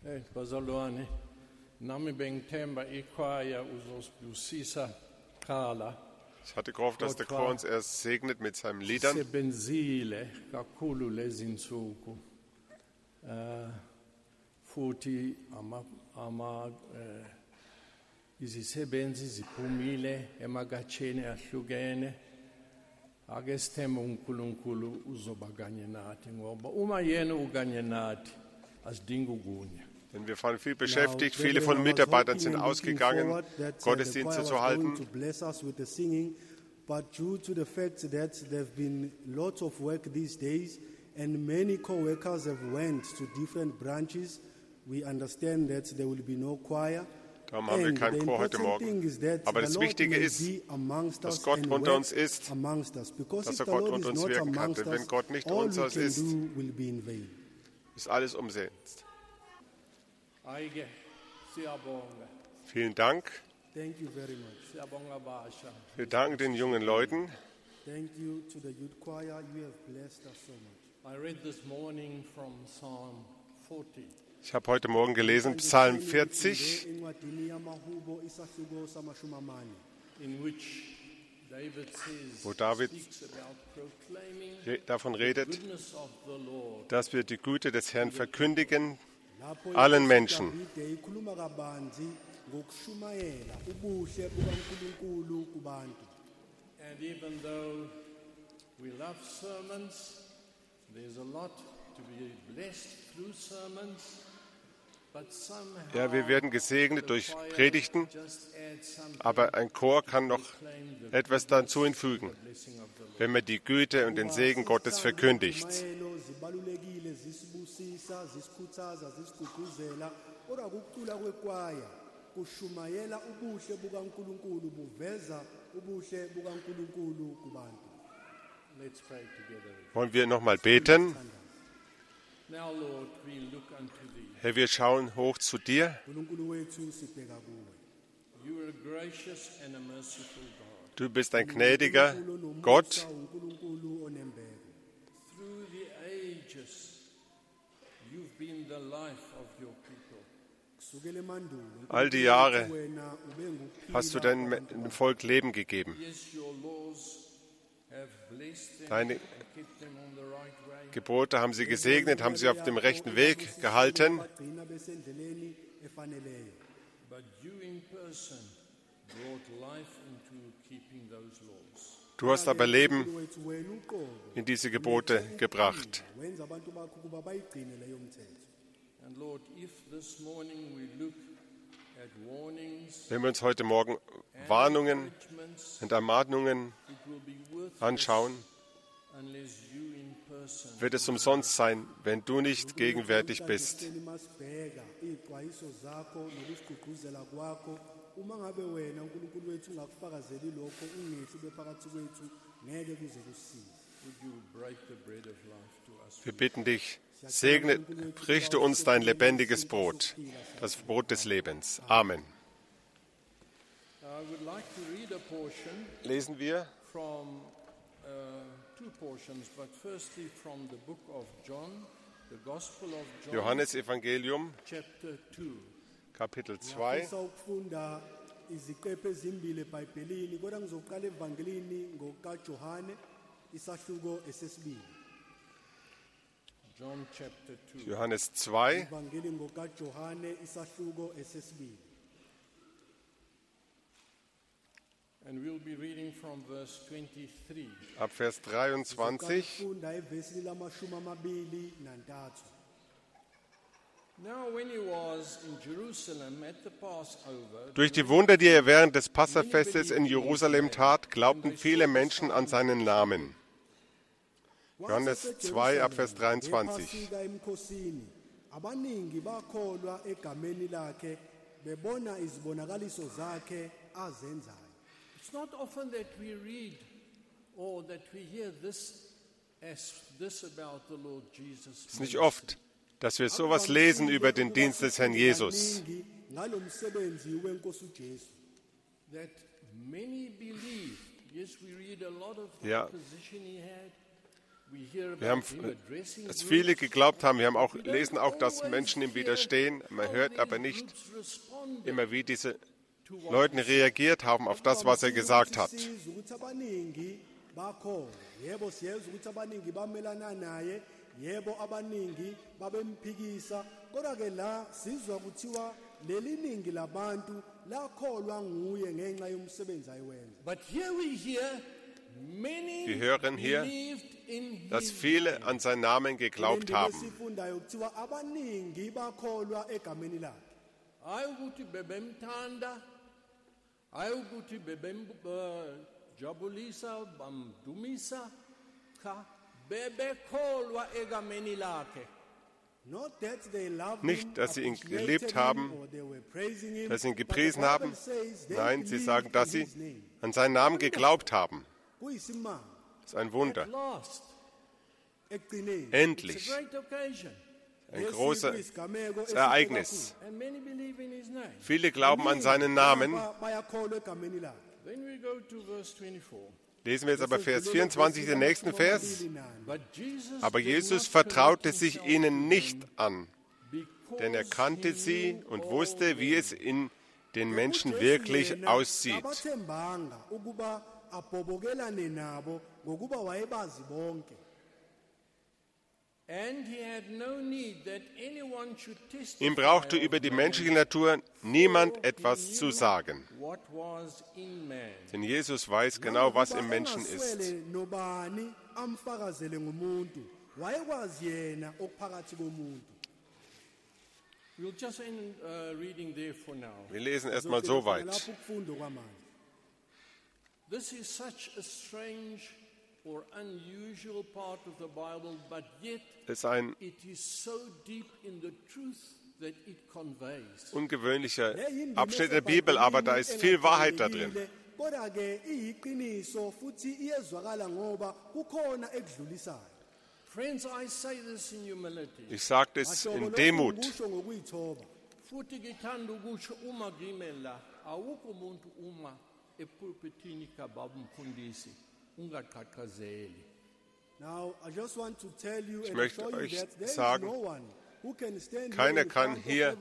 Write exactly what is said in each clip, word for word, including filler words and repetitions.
Eh, bazalwane, nami bengithemba ikhwaya uzosibusisa qala. Ich hatte gehofft, dass der Chor uns erst segnet mit seinen Liedern. Sebenzile kakhulu lezi nsuku. Eh, futhi ama ama eh, izisebenzi ziphumile emakatsheni ahlukene. Ake sithembe uNkulunkulu uzoba kanye nathi ngoba uma yena ukanye nathi asidingi ukunye. Denn wir waren viel beschäftigt, viele von den Mitarbeitern sind ausgegangen, Gottesdienste zu halten. But due to the fact that there have been lots of work these days and many co-workers have went to different branches, we understand that there will be no choir. Darum haben wir keinen Chor heute Morgen. Aber das Wichtige ist, dass Gott unter uns ist, dass er Gott unter uns wirken kann. Denn wenn Gott nicht unter uns ist, ist alles umsonst. Vielen Dank. Wir danken den jungen Leuten. Ich habe heute Morgen gelesen Psalm vierzig, wo David davon redet, dass wir die Güte des Herrn verkündigen allen Menschen. And even though we love sermons, there's a lot to be blessed through sermons. Ja, wir werden gesegnet durch Predigten, aber ein Chor kann noch etwas dazu hinzufügen, wenn man die Güte und den Segen Gottes verkündigt. Wollen wir nochmal beten? Herr, wir schauen hoch zu dir. Du bist ein gnädiger Gott. All die Jahre hast du deinem Volk Leben gegeben. Deine Gebote haben sie gesegnet, haben sie auf dem rechten Weg gehalten. Du hast aber Leben in diese Gebote gebracht. Wenn wir uns heute Morgen Warnungen und Ermahnungen anschauen, wird es umsonst sein, wenn du nicht gegenwärtig bist. Wir bitten dich, segne, richte uns dein lebendiges Brot, das Brot des Lebens. Amen. Lesen wir Johannes Evangelium, Kapitel zwei. Johannes zwei. And we'll be reading from verse twenty-three. Ab Vers dreiundzwanzig. Durch die Wunder, die er während des Passafestes in Jerusalem tat, glaubten viele Menschen an seinen Namen. Johannes zwei, ab Vers dreiundzwanzig. It's not often that we read or that we hear this as this about the Lord Jesus. Es ist nicht oft, dass wir sowas lesen über den Dienst des Herrn Jesus. Ja, Wir haben, dass viele geglaubt haben, wir haben auch, lesen auch, dass Menschen ihm widerstehen. Man hört aber nicht immer, wie diese Leute reagiert haben auf das, was er gesagt hat. Wir hören hier, dass viele an seinen Namen geglaubt haben. Nicht, dass sie ihn geliebt haben, dass sie ihn gepriesen haben. Nein, sie sagen, dass sie an seinen Namen geglaubt haben. Das ist ein Wunder. Endlich. Ein großes Ereignis. Viele glauben an seinen Namen. Lesen wir jetzt aber Vers vierundzwanzig, den nächsten Vers. Aber Jesus vertraute sich ihnen nicht an, denn er kannte sie und wusste, wie es in den Menschen wirklich aussieht. Ihm brauchte über die menschliche Natur niemand etwas zu sagen. Denn Jesus weiß genau, was im Menschen ist. Wir lesen erstmal so weit. This is such a strange or unusual part of the Bible, but yet it is so deep in the truth that it conveys. Ungewöhnlicher Abschnitt der Bibel, aber da ist viel Wahrheit da drin. Friends, I say this in humility. Ich sage das in Demut. Futhi ngithanda ukusho uma ngimela awukho umuntu uma epulpitini kababumfundisi ungaqhaqhazeli. Ich möchte euch sagen, keiner kann hier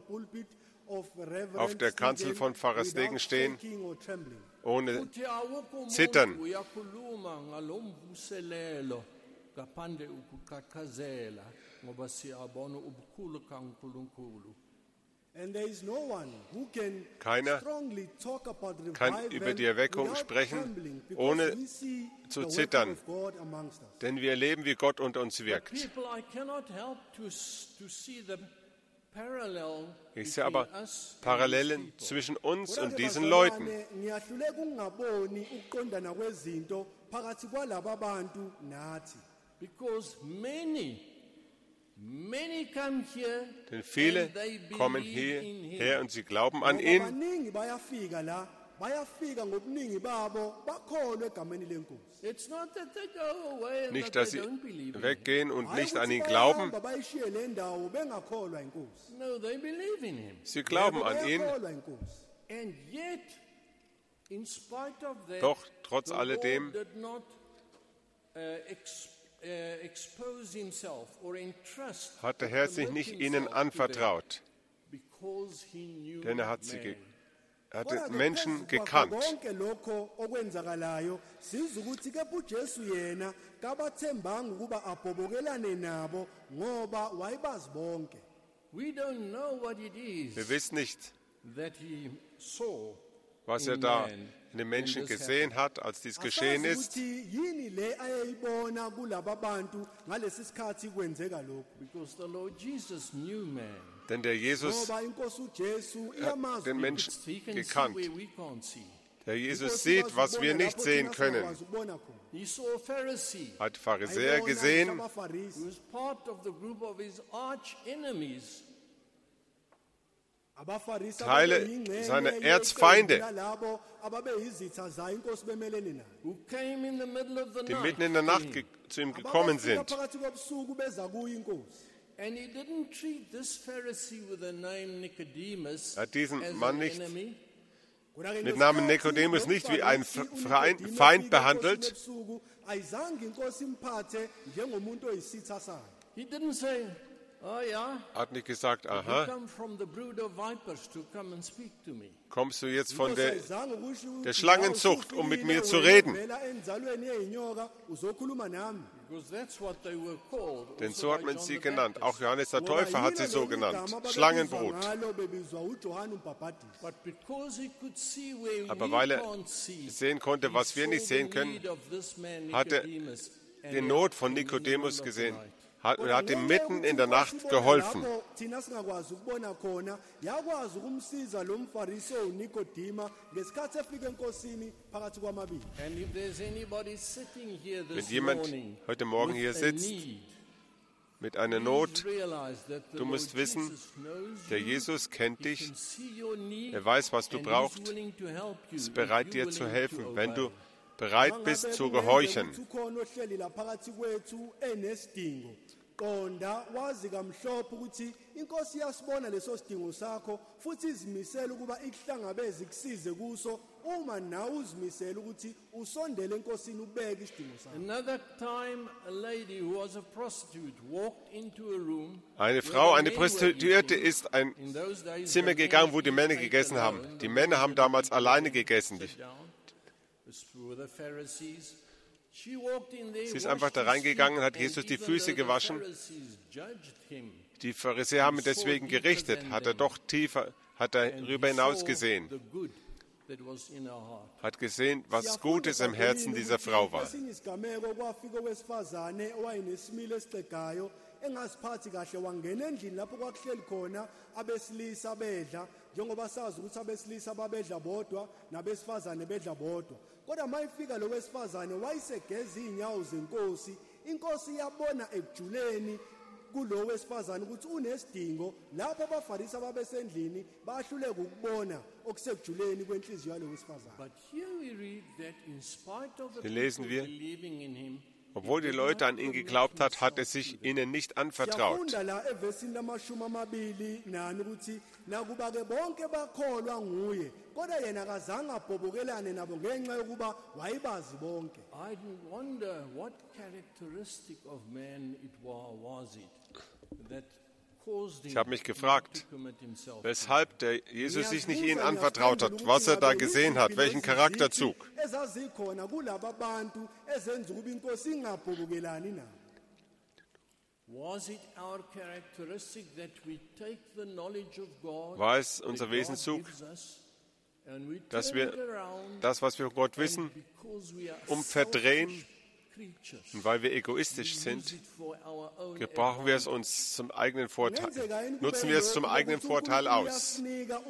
auf der Kanzel von Pfarrer Stegen stehen, ohne Zittern. Keiner kann über die Erweckung sprechen, ohne zu zittern, denn wir erleben, wie Gott unter uns wirkt. Ich sehe aber Parallelen zwischen uns und diesen Leuten. Denn viele kommen hierher und sie glauben an ihn. Nicht, dass sie weggehen und nicht an ihn glauben. Sie glauben an ihn. Doch trotz alledem hat der Herr sich nicht ihnen anvertraut, denn er hat sie ge- er hat den Menschen gekannt. Wir wissen nicht, was er da in den Menschen gesehen hat, als dies geschehen ist. Denn der Jesus hat den Menschen gekannt. Der Jesus sieht, was wir nicht sehen können. Hat Pharisäer gesehen, Teile seiner Erzfeinde, die mitten in der Nacht ge- zu ihm gekommen sind. Er hat diesen Mann nicht mit Namen Nikodemus nicht wie ein Feind behandelt. He didn't say, oh ja, Hat nicht gesagt, aha, come from the brood of vipers to come and speak to me. kommst du jetzt von der, der Schlangenzucht, um mit mir zu reden? Because that's what they were called. Denn so hat man sie genannt. Auch Johannes der Täufer hat sie so genannt. Schlangenbrut. But because he could see where Aber we weil er can't see, sehen konnte, was wir nicht sehen können, hat er die Not von Nikodemus gesehen. Hat, er hat ihm mitten in der Nacht geholfen. Wenn jemand heute Morgen hier sitzt mit einer Not, du musst wissen, der Jesus kennt dich, er weiß, was du brauchst, ist bereit, dir zu helfen, wenn du bereit bist zu gehorchen. Qonda wazi kamhlophe ukuthi inkosi iyasibona leso sidingo sakho futhi izimisela ukuba ikuhlangabeze ikusize kuso uma nawe uzimisela ukuthi usondele enkosini ubeke isidingo sakho. Another time a lady who was a prostitute walked into a room. Eine Frau, eine Prostituierte ist ein Zimmer gegangen, wo die Männer gegessen haben. Die Männer haben damals alleine gegessen. Sie ist einfach da reingegangen und hat Jesus die Füße gewaschen. Die Pharisäer haben ihn deswegen gerichtet. Hat er doch tiefer, hat er darüber hinaus gesehen. Hat gesehen, was Gutes im Herzen dieser Frau war. Engasiphathi kahle wangena endlini lapho kwakuhleli khona abesilisa bedla njengoba sazi ukuthi abesilisa babedla bodwa nabesifazane bedla bodwa kodwa mayifika lo wesifazane wayisegeza inyawo zenkosi inkosi yabona ekujuleni kulo wesifazane ukuthi unesidingo lapho abafarisi ababesendlini bahluleka ukubona okusekujuleni kwenhliziyo yalo wesifazane. But here we read that in spite of the Hier lesen wir, believing in him, obwohl die Leute an ihn geglaubt hat, hat er sich ihnen nicht anvertraut. I wonder what characteristic of man it was it that caused him Ich habe mich gefragt, to commit himself. weshalb der Jesus sich nicht ihnen anvertraut hat, was er da gesehen hat, welchen Charakterzug. Was it our characteristic that we take the knowledge of God, War es unser Wesenszug, dass wir das, was wir von Gott wissen, umverdrehen, und weil wir egoistisch sind, gebrauchen wir es uns zum eigenen Vorteil, nutzen wir es zum eigenen Vorteil aus.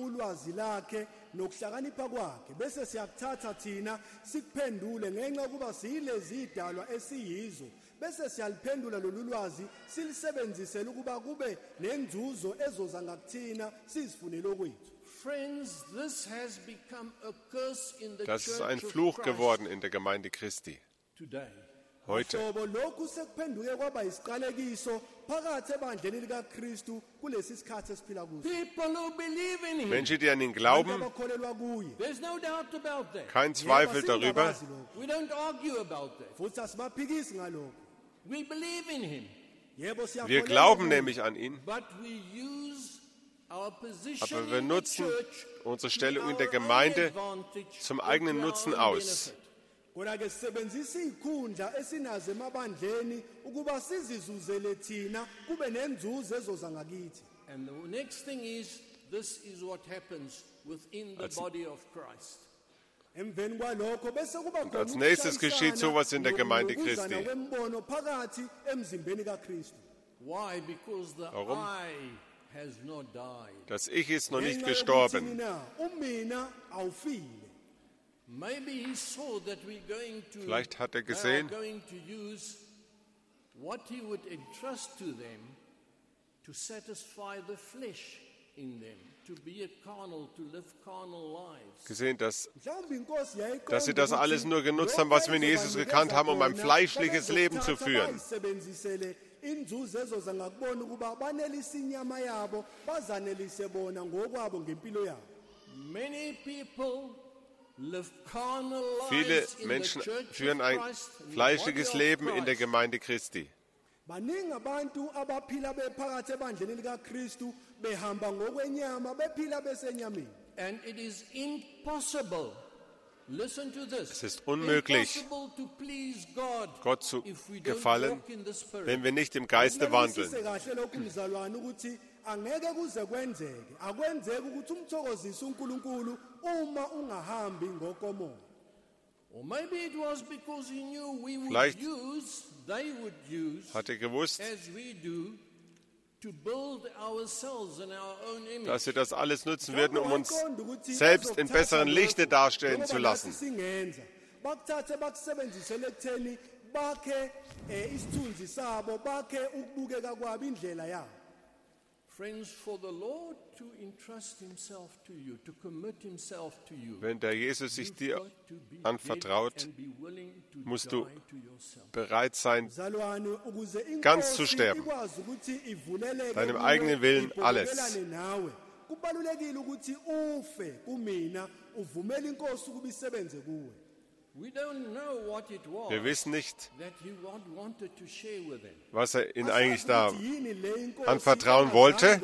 Nokuhlakanipha kwakhe bese siyakuthatha thina sikuphendule ngenxa yokuba siyilezi idalwa esiyizo bese siyaliphendula lolu lwazi silisebenzisela ukuba kube nenzuzo ezoza ngakuthina sizifunele okwethu. Friends, this has become a curse in the Das ist church ein of Fluch Christ geworden in der Gemeinde Christi today. heute. Hlobo lokhu sekuphenduke kwaba isiqalekiso phakathi ebandleni likaKristu kulesi sikhathi esiphila kuso. People who believe in him, Menschen, die an ihn glauben, Abakholelwa kuye. there's no doubt about that. kein Zweifel darüber, We don't argue about that. Futhi asibaphikisi ngalokho. We believe in him, Yebo wir siyakholelwa. glauben nämlich an ihn, but we use our position aber wir in the nutzen church unsere to Stellung in our der own Gemeinde advantage, zum or eigenen to our Nutzen own aus. benefit. Kodwa-ke sisebenzisa iy'khundla esinazo emabandleni ukuba sizizuzele thina kube nenzuzo ezoza ngakithi. And the next thing is, this is what happens within the body of Christ. Emveni kwalokho bese kuba khona als nächstes geschieht sowas in der Gemeinde ukuzana Christi. kwembono phakathi emzimbeni kaKristu. Why? Because the Warum? I has not died. Das Ich ist noch nicht Ngenxa yokuthi gestorben. mina, umina awufile. Maybe he saw that we're going to, Vielleicht hat er they are gesehen, going to use what he would entrust to them to satisfy the flesh in them, to be a carnal, to live carnal lives. gesehen, dass, Mhlawumbe inkosi yayiqonda dass sie das ukuthi alles nur genutzt haben, was wir in Jesus gekannt haben, um ein fleischliches Leben zu führen. bayisebenzisele inzuzo ezoza ngakubona ukuba banelise inyama yabo bazanelise bona ngokwabo ngempilo yabo. Viele Menschen führen ein fleischliches Leben in der Gemeinde Christi. Baningi abantu abaphila bephakathi ebandleni likaKristu behamba ngokwenyama bephila besenyameni. And it is impossible. Listen to this. Es ist unmöglich, Gott zu gefallen, wenn wir nicht im Geiste wandeln. Angeke kuze kwenzeke akwenzeki ukuthi umthokozise uNkulunkulu uma ungahambi ngokomoya. Or maybe it was because he knew we would Vielleicht use, they would use, hat er gewusst, as we do, to build ourselves in our own image. dass sie das alles nutzen würden, um uns selbst in besseren Lichte darstellen zu lassen. Bakuthathe bakusebenzisele ekutheni bakhe isithunzi sabo bakhe ukubukeka kwabo indlela yabo. Friends, for the Lord to entrust himself to you, to commit himself to you, wenn der Jesus sich dir anvertraut, musst du bereit sein, ganz zu sterben, deinem eigenen Willen alles. Kubalulekile ukuthi ufe kumina uvumele inkosi ukuba isebenze kuwe. Wir wissen nicht, was er ihnen eigentlich da anvertrauen wollte.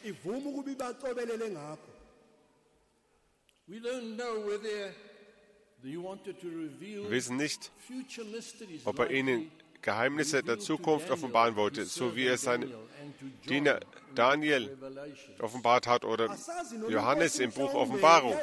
Wir wissen nicht, ob er ihnen Geheimnisse der Zukunft offenbaren wollte, so wie er seinen Diener Daniel offenbart hat oder Johannes im Buch Offenbarung.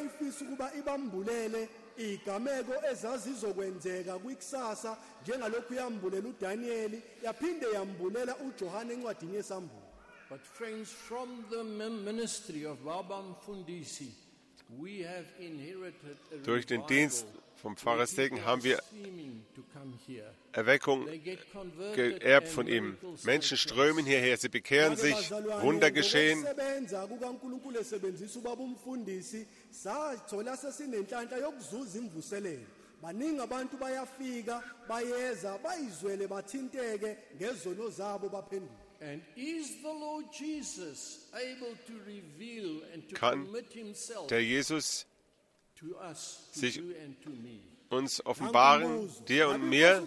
Igameko ezazizokwenzeka kwikusasa njengalokhu yambulela uDaniel yaphinde yambulela uJohane encwadini yesambulo. But friends, from the ministry of Baba Mfundisi, we have inherited a durch den Dienst vom Pfarrer Stegen haben wir Erweckung geerbt von ihm. Menschen strömen hierher, sie bekehren sich, Wunder geschehen. Baningi abantu bayafika bayeza bayizwele bathinteke ngezono zabo baphenduka. And is the Lord Jesus able to reveal and to Kann commit himself der Jesus to us, to sich you and to me? uns offenbaren, dir und mir?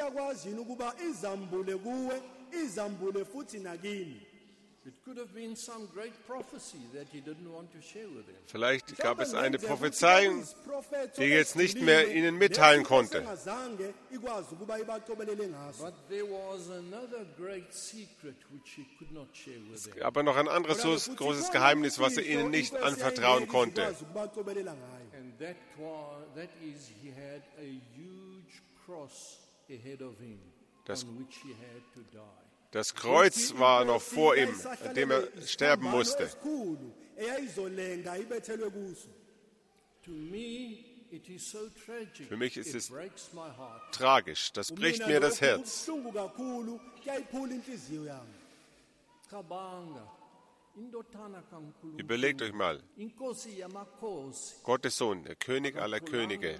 Vielleicht gab es eine Prophezeiung, die er jetzt nicht mehr ihnen mitteilen konnte. Es gab aber noch ein anderes so großes Geheimnis, was er ihnen nicht anvertrauen konnte. Das Das Kreuz war noch vor ihm, an dem er sterben musste. Für mich ist es tragisch. Das bricht mir das Herz. Überlegt euch mal. Gottes Sohn, der König aller Könige.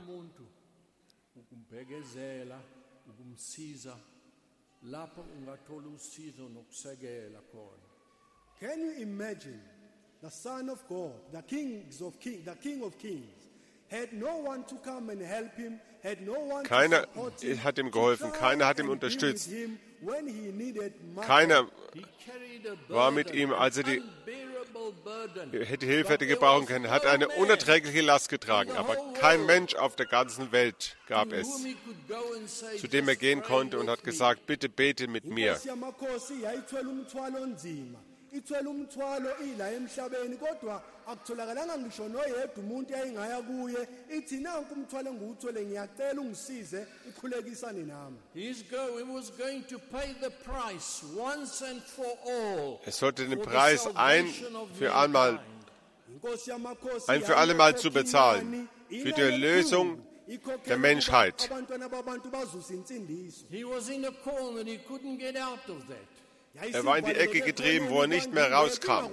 Can you imagine the Son of God, the Kings of King, the King of Kings, had no one to come and help him, had no one Keiner to support him, hat ihm geholfen, keiner hat ihm unterstützt, when he needed keiner war mit ihm, als er die hätte Hilfe hätte gebrauchen können, hat eine unerträgliche Last getragen, aber kein Mensch auf der ganzen Welt gab es, zu dem er gehen konnte und hat gesagt, bitte bete mit mir. ithwele umthwalo ila emhlabeni kodwa akutholakalanga ngisho noyedwa umuntu ayingaya kuye ithi nanku umthwalo engiwuthwele ngiyacela ungisize ukhulekisane nami. He was going to pay the price once and for all. Er sollte den Preis ein für einmal ein für alle Mal zu bezahlen für die Erlösung der Menschheit. He was in a corner, he couldn't get out of that. Er war in die Ecke getrieben, wo er nicht mehr rauskam.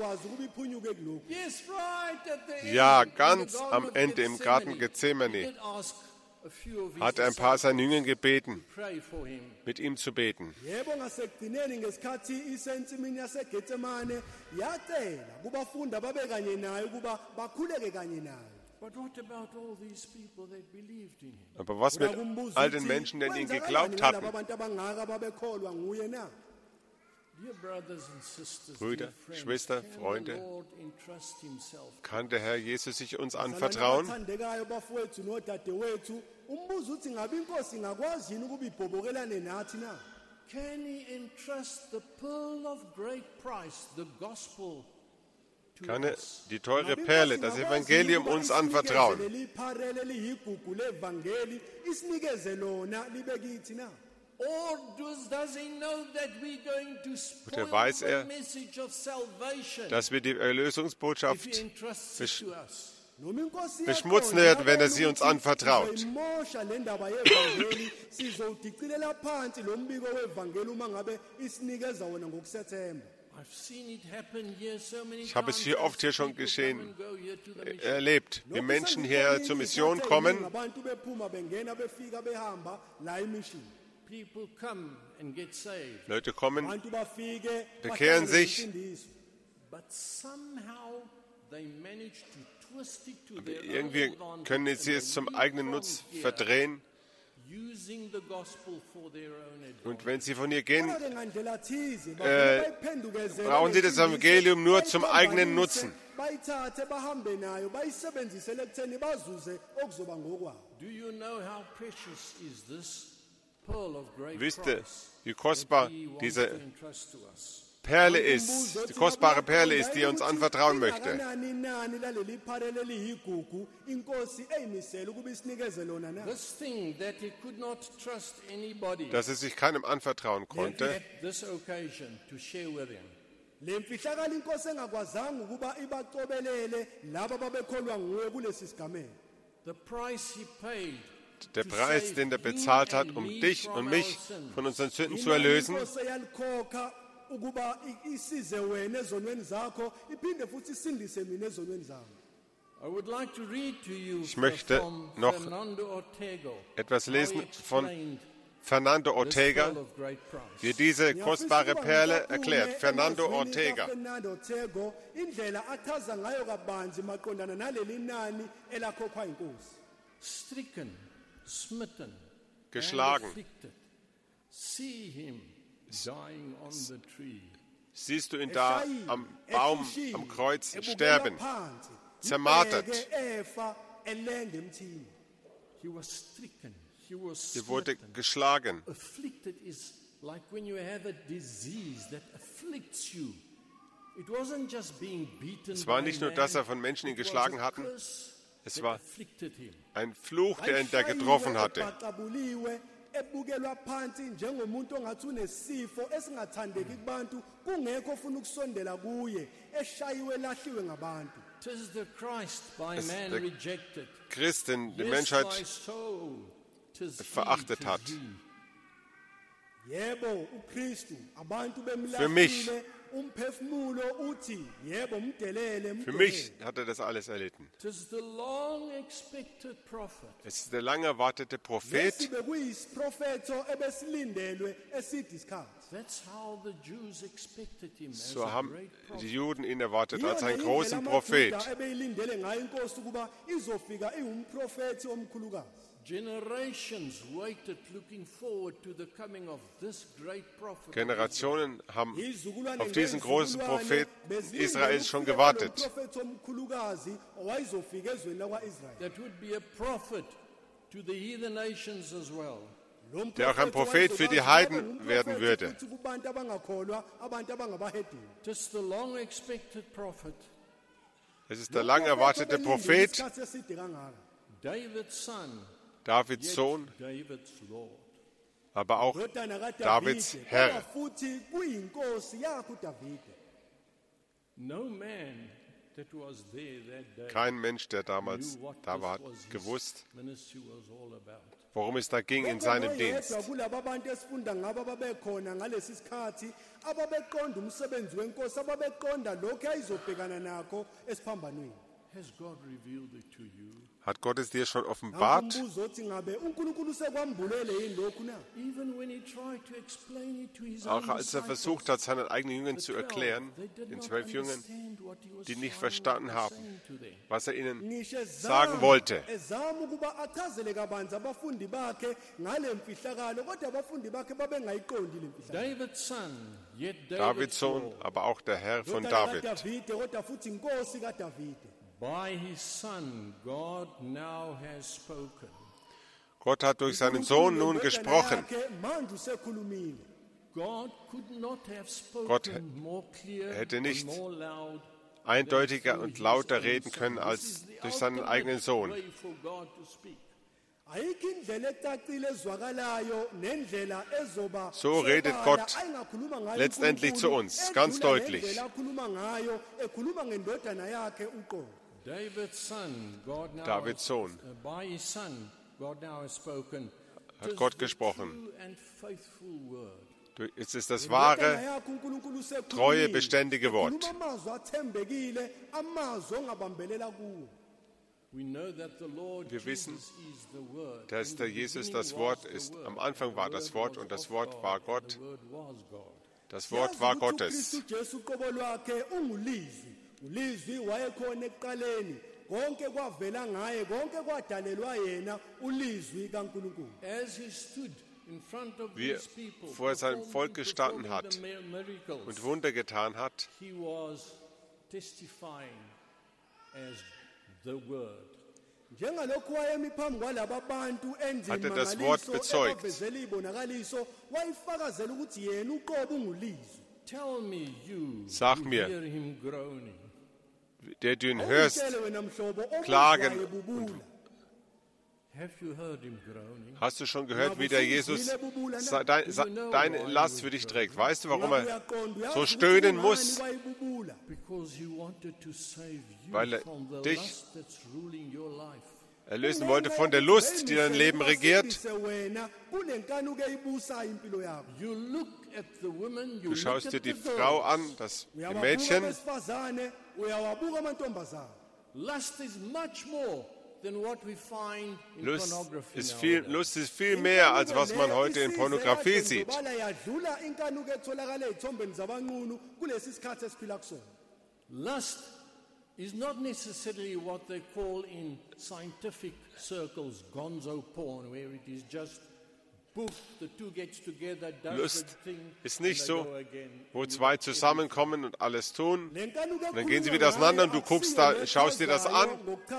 Ja, ganz am Ende im Garten Gethsemane hat er ein paar seiner Jünger gebeten, mit ihm zu beten. Yebo ngasekugcineni ngesikhathi isensimini yaseGetsemane yacela kubafundi ababe kanye naye ukuba bakhuleke kanye naye. Aber was mit all den Menschen, die an ihn geglaubt hatten? Brüder, Schwestern, Freunde, kann der Herr Jesus sich uns anvertrauen? Kann er die teure Perle, das Evangelium, uns anvertrauen? Oder weiß er, dass wir die Erlösungsbotschaft besch beschmutzen werden, wenn er sie uns anvertraut? Ich habe es hier oft hier schon geschehen, erlebt, wie Menschen hier zur Mission kommen. Leute kommen, bekehren sich, aber irgendwie können sie es zum eigenen Nutz verdrehen. Und wenn sie von hier gehen, äh, brauchen sie das Evangelium nur zum eigenen Nutzen. Wisst ihr, wie kostbar diese Perle ist, die kostbare Perle ist, die er uns anvertrauen möchte? Dass er sich keinem anvertrauen konnte. Der Preis, den er bezahlt hat, um dich und mich von unseren Sünden zu erlösen, ich möchte noch etwas lesen von Fernando Ortega, wie diese kostbare Perle erklärt. Fernando Ortega. Geschlagen. Siehst du ihn da am Baum, am Kreuz sterben, zermartert. Er wurde geschlagen. Es war nicht nur, dass er von Menschen ihn geschlagen hatten, es war ein Fluch, der ihn da getroffen hatte. Ebukelwa phansi njengomuntu ongathi unesifo esingathandeki kubantu kungekho ofuna ukusondela kuye eshayiwe lahliwe ngabantu. Es ist der Christ, den die Menschheit verachtet hat. Für mich, für mich hat er das alles erlitten. Es ist der lang erwartete Prophet. So haben die Juden ihn erwartet als einen großen Prophet. Generationen haben auf diesen großen Prophet Israels schon gewartet. Der auch ein Prophet für die Heiden werden würde. Es ist der lang erwartete Prophet, Davids Sohn, aber auch Davids Herr. Kein Mensch, der damals da war, gewusst, worum es da ging in seinem Dienst. Hat Gott es dir schon offenbart? Auch als er versucht hat, seinen eigenen Jüngern zu erklären, den zwölf Jüngern, die nicht verstanden haben, was er ihnen sagen wollte. Davids Sohn, aber auch der Herr von David. By his son, God now has spoken. Gott hat durch seinen Sohn nun gesprochen. Gott hätte nicht eindeutiger und lauter reden können als durch seinen eigenen Sohn. So redet Gott letztendlich zu uns, ganz deutlich. Davids Sohn hat Gott gesprochen. Es ist das wahre, treue, beständige Wort. Wir wissen, dass der Jesus das Wort ist. Am Anfang war das Wort und das Wort war Gott. Das Wort war Gottes. Wie er vor seinem Volk gestanden hat und Wunder getan hat, hat er das Wort bezeugt. Sag mir, der du ihn hörst, klagen. Und hast du schon gehört, wie der Jesus deine Last für dich trägt? Weißt du, warum er so stöhnen muss? Weil er dich erlösen wollte von der Lust, die dein Leben regiert. Du schaust dir die Frau an, das Mädchen. Lust ist, viel, Lust ist viel mehr, als was man heute in Pornografie sieht. Lust is not necessarily what they call in scientific circles gonzo porn, where it is just poof, the two gets together, does Lust the thing, ist nicht so, wo zwei zusammenkommen und alles tun. Und dann gehen sie wieder auseinander und du guckst da, schaust dir das an.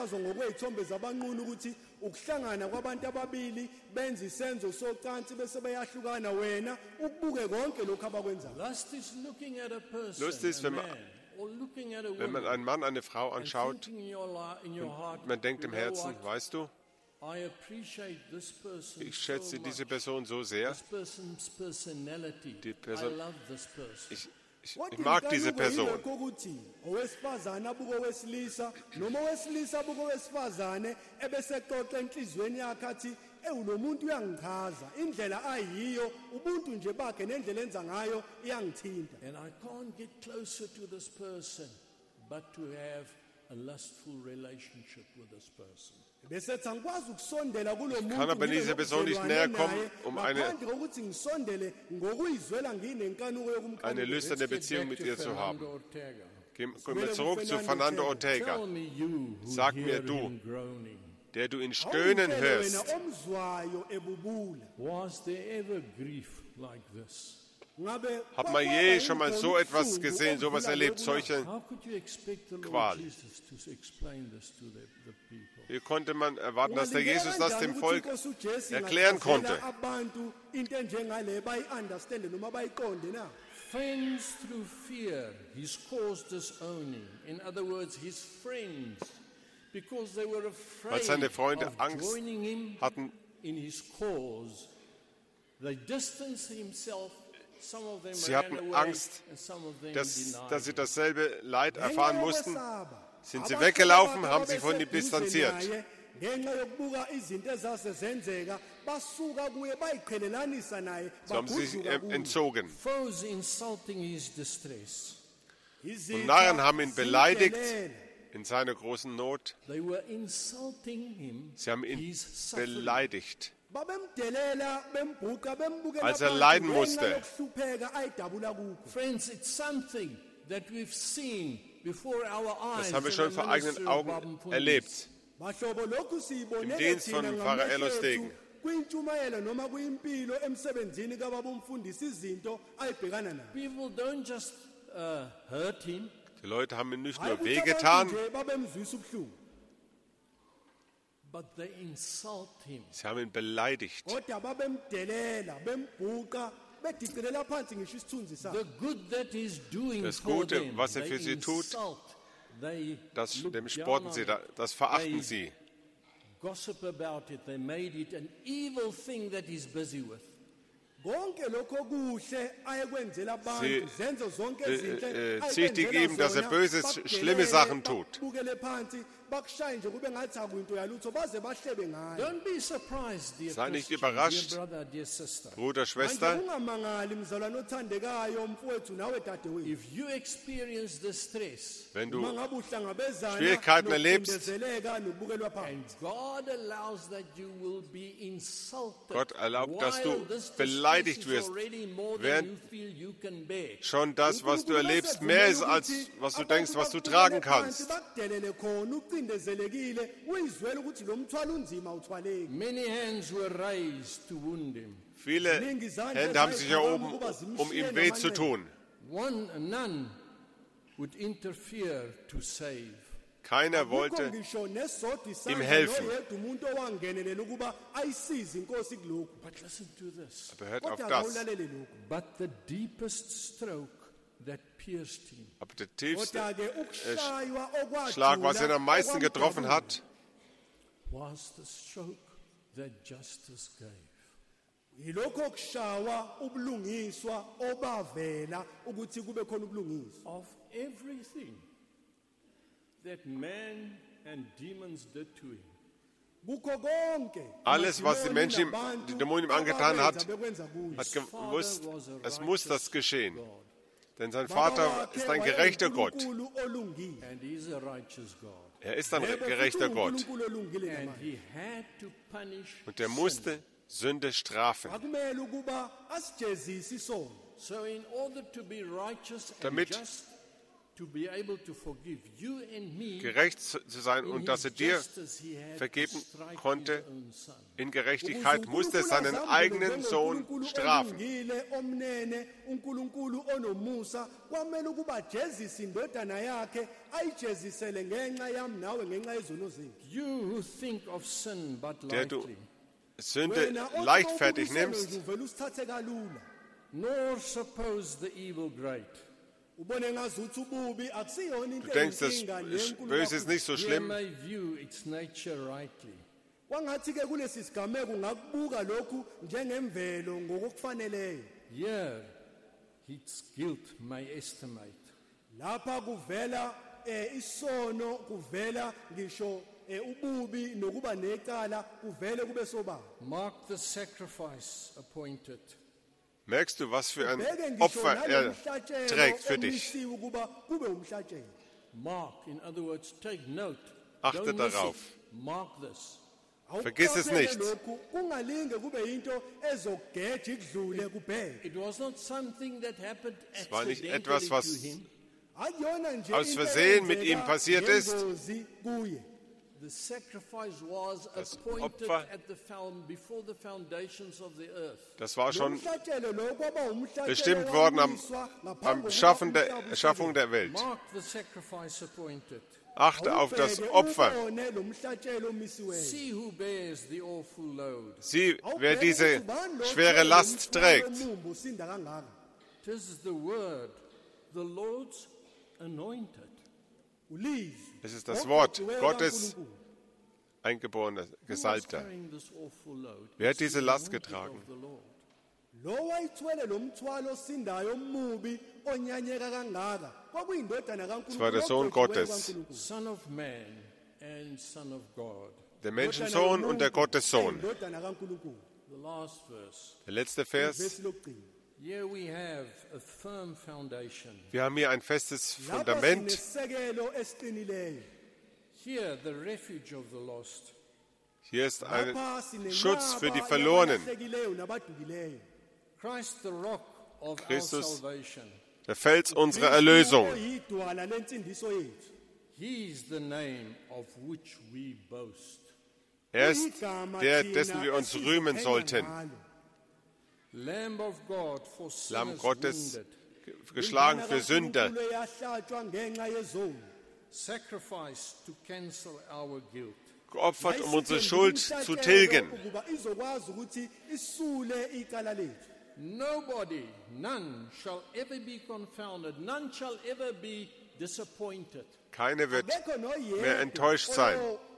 Lust ist, wenn man Wenn man einen Mann, eine Frau anschaut, und man denkt im Herzen, weißt du, ich schätze diese Person so sehr, die Person, ich, ich, ich mag diese Person. Ulo muntu uyangichaza indlela ayiyo ubuntu nje bakhe nendlela enza ngayo iyangithinta. And I can't get closer to this person but to have a lustful relationship with this person. Besethu angikwazi ukusondela kulo muntu. Kann aber diese Person nicht näher kommen, um eine eine lüsterne Beziehung mit ihr zu haben. Gehen wir zurück zu Fernando Ortega. Sag mir du, der du ihn stöhnen hörst. Hat man je schon mal so etwas gesehen, so etwas erlebt, solche Qual? Wie konnte man erwarten, dass der Jesus das dem Volk erklären konnte? Friends through fear, he's caused disowning. In other words, his friends, because they were Weil seine Freunde afraid of Angst joining him hatten, in his cause, they distanced himself. Some of them sie ran hatten away, Angst, and some of them dass, denied dass sie him. dasselbe Leid erfahren mussten. Sind sie weggelaufen, haben sich von ihm distanziert. So haben sie sich entzogen. Foes insulting his distress. Und Narren haben ihn beleidigt in seiner großen Not. They were insulting him, Sie haben ihn his suffering. beleidigt, babemdelela bembuka bembukela als er phansi leiden ngenxa musste. yokuhlupheka ayidabula kukho. Friends, it's something that we've seen before our eyes. Das haben wir schon vor eigenen Augen erlebt. Bahlobo lokhu Im siyibonele Dienst thina von Pfarrer ngamehlo Ellos ethu Degen. kwintshumayelo noma kuyimpilo emsebenzini kababa umfundisi izinto ayibhekana nazo. People don't just uh, hurt him. Die Leute haben ihm nicht Hayi nur ukuthi abantu wehgetan, nje babemzwisa ubuhlungu, But they insult him. sie haben ihn beleidigt. kodwa babemdelela bembhuqa bedicelela phansi ngisho isithunzi sakhe. The good that he's doing Das for Gute, them, was er they für sie tut, insult, they Das, look dem down spotten on sie, it, da- das verachten they sie. gossip about it. They made it an evil thing that he's busy with. Konke lokho kuhle ayekwenzela Sie, abantu zenzo zonke äh, ezinhle äh, züchtig ihm, dass er böse, schlimme Sachen tut. Bukele phansi bakushaye nje kube ngathi akuyinto yalutho baze bahlebe ngayo. Don't be surprised, dear Sei nicht Christian, überrascht. dear brother, dear sister. Bruder, Manje Schwester, ungamangali mzalwane othandekayo mfowethu nawe dadewethu. If you experience the stress wenn Uma du ngabe uhlangabezana Schwierigkeiten erlebst, nokucindezeleka nokubukelwa phansi. and God allows that you will be insulted, Gott erlaubt, dass while du this beleidigt distress is wirst, already more than während you feel you can bear. schon das, was du erlebst, mehr ist, als was du denkst, was du tragen kannst. Bakudelele khona ucindezelekile uyizwela ukuthi lo mthwalo unzima uthwaleki. Many hands were raised to wound him. Viele Hände haben sich erhoben, um ihm weh zu tun. One, none would interfere to save. Keiner wollte ihm helfen. Umuntu owangenelela ukuba ayisize inkosi kulokhu. But listen to this. Aber hört auf Kodwa das. awulalele lokhu. But the deepest stroke that pierced him Aber der tiefste Kodwa ke ukushaywa okwadlula Schlag, was ihn am meisten getroffen okwamdabula, hat, was the stroke that justice gave. yilokho okushawa ubulungiswa obavela ukuthi kube khona ubulungiswa. Of everything that man and demons did to him, Kukho konke Alles, was die amadimoni Menschen ihm- nabantu die Dämonen ihm angetan hat, ababenza bekwenza kuye. hat his father gewusst, was a es muss das righteous geschehen. God, Denn sein Baba Vater wakhe ist ein gerechter Gott. wayenguNkulunkulu olungile. and he's a righteous God. Er ist ein Yebo, futhi gerechter Gott. uNkulunkulu olungile And namanje. he had to punish Und er sin. musste Sünde strafen. Akumele ukuba asijezise isono. So in order to be righteous and Damit just, to be able to forgive you and me, Gerecht zu sein in und dass er his dir justice he had to vergeben strike konnte, his own son. in Ukuze Gerechtigkeit musste er uNkulunkulu seinen azamukele eigenen Sohn njengoNkulunkulu strafen. olungile, omnene, uNkulunkulu onomusa, kwamele ukuba ajezise indodana yakhe ayijezisele ngenxa yami nawe ngenxa yezono zethu. You who think of sin but Der du lightly, Sünde Wena othi leichtfertig mawubukisela nimmst, nje uvele usithathe kalula. nor suppose the evil great. Ubone ngazuthi ububi akusiyona into du denkst, das eyinkinga Böse ist lenkulunkulu. nicht so You schlimm. may view its nature rightly. Kwangathi ke kulesi sigameko ungakubuka lokhu njengemvelo ngokufaneleyo. Here, its guilt may estimate. Lapha kuvela eh, isono, kuvela ngisho eh, ububi nokuba necala kuvele kube sobala. Mark the sacrifice appointed. Merkst du, was für ein Bheke ngisho Opfer er nalemhlatshelo trägt für dich? omisiwe ukuba kube umhlatshelo. Mark, in other words, take note. Achte Don't miss darauf. it. Mark this. Vergiss es Awuqaphele nicht. lokhu, ungalinge kube into ezogeja ikudlule kuphela. It was not something that happened war nicht accidentally etwas, was to him. Akuyona nje aus into Versehen mit eyenzeka ihm passiert ist. ngengozi kuye. The sacrifice was Das appointed Opfer- at the found before the foundations of the earth. Das war Lo schon mhlatshelo lo kwaba umhlatshelo bestimmt worden am, owawiswa ngaphambi am kokuba Schaffen der umhlaba Erschaffung usuke. der Welt. Mark the sacrifice appointed. Achte auf das Awubheke, Opfer. ubone lo mhlatshelo omisiweyo. See who bears the awful load. Sieh, wer Awubheke diese ukuthi ubani lo schwere othwele Last umthwalo trägt. omumbi usinda kangaka. Tis the word, the Lord's anointed. Ulizwi. Es ist das Ogcotshiweyo Wort kaNkulunkulu. Gottes, eingeborener Who was Gesalbter. carrying this awful load? Wer hat It's the diese Last anointed getragen? of the Lord. Lo wayithwele lo mthwalo osindayo omubi onyanyeka kangaka kwakuyindodana kaNkulunkulu. Es war der Sohn ogcotshiweyo Gottes. kaNkulunkulu. Son of man and son of God. Der Menschensohn und der Gottessohn. Indodana kaNkulunkulu. The last verse. Der letzte Vers. Ivesi lokugcina. Here we have a firm foundation. Wir haben hier ein festes Lapha Fundament. sinesekelo esiqinileyo. Here, the refuge of the lost. Hier ist ein Schutz für die Verlorenen. Christ, the rock of Christus, our salvation. Der Fels unserer Erlösung. He is the name of which we boast. Er ist der, dessen wir uns rühmen sollten. Lamb of God for Lamm sinners Gottes, wounded. geschlagen für Sünder. Sacrifice to cancel our guilt. Geopfert, um unsere Schuld zu tilgen. Nobody, none shall ever be confounded. None shall ever be disappointed. Keine wird mehr enttäuscht sein.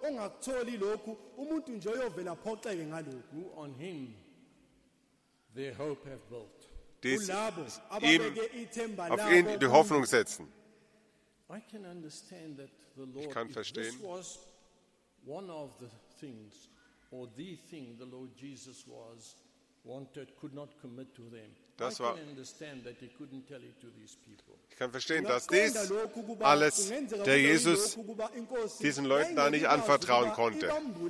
Who on him their hope have built. Die ihm, auf ihn die Hoffnung setzen. I can understand that the Lord, Ich kann if verstehen, this was one of the things, or the thing the Lord Jesus was wanted, could not commit to them. Das I war- can understand that he couldn't tell it to these people. Ich kann verstehen, dass dies alles der Jesus diesen Leuten da nicht anvertrauen konnte.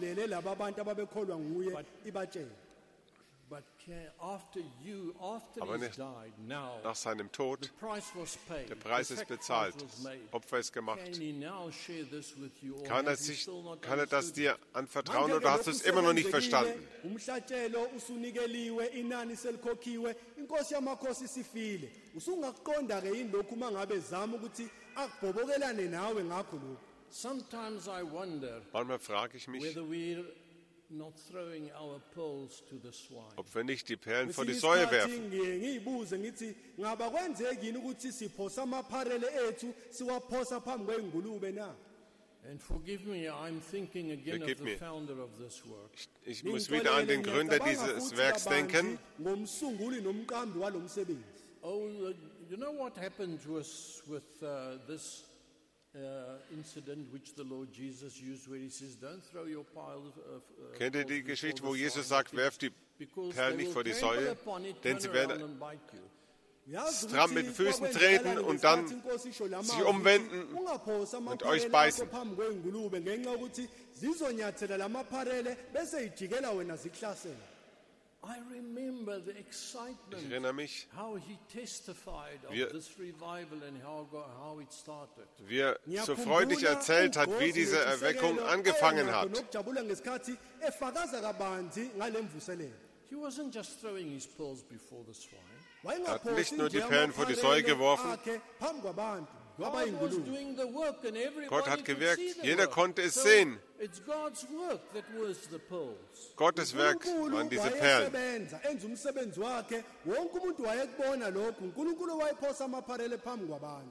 But can, after you, after Aber he's nicht died, now nach seinem the Tod, price was paid. der Preis the ist sacrifice bezahlt, was made. Opfer ist Can gemacht. he now share this with you, or Kann er, has he sich, still not kann er das understood dir anvertrauen oder hast du es immer noch nicht verstanden? umhlatshelo usunikeliwe inani selikhokhiwe inkosi yamakhosi sifile usungakuqonda ke yini lokhu mangabe zama ukuthi akubhobokelane nawe ngakho lokhu. Sometimes I wonder Manchmal frage ich mich, whether we're not throwing our pearls to the swine. ob wir nicht die Perlen vor die Ngesinye Säue isikhathi werfen. ngiye ngiyibuze ngithi ngaba kwenzeki yini ukuthi siphosa amapharele ethu siwaphosa phambi kwengulube na. And forgive me, I'm thinking again Vergib of the mir. founder of this work. Ich muss wieder an den Gründer dieses Werks denken. ngomsunguli nomqambi walo msebenzi. Oh, uh, you know what happened with, with uh, this uh, incident which the Lord Jesus used where he says, don't throw your pile of... Uh, Kennt ihr die before Geschichte, the wo Jesus swine, sagt, werft die because Perlen they nicht will vor die trample Säue, upon it, denn turn sie around werden and bite you. stramm mit den Füßen treten und dann sich umwenden und euch beißen. ngenxa yokuthi zizonyathela lamapharele bese ijikela wena zikuhlasela. I remember the Ich excitement, erinnere mich, how he testified of Wir- this revival and how, go- how it started. wie er so freudig erzählt hat, wie diese Erweckung angefangen hat. nokujabula ngesikhathi efakaza kabanzi ngale mvuselelo. He wasn't just throwing his pearls before the swine. Er hat nicht nur die Perlen vor die Säue geworfen. God was doing the work and everybody Gott hat could gewirkt. see the Jeder work. konnte es So sehen. It's God's work that was the pearls. Gottes Werk waren diese Perlen. wayesebenza enza umsebenzi wakhe wonke umuntu wayekubona lokhu uNkulunkulu wayephosa amapharele phambi kwabantu.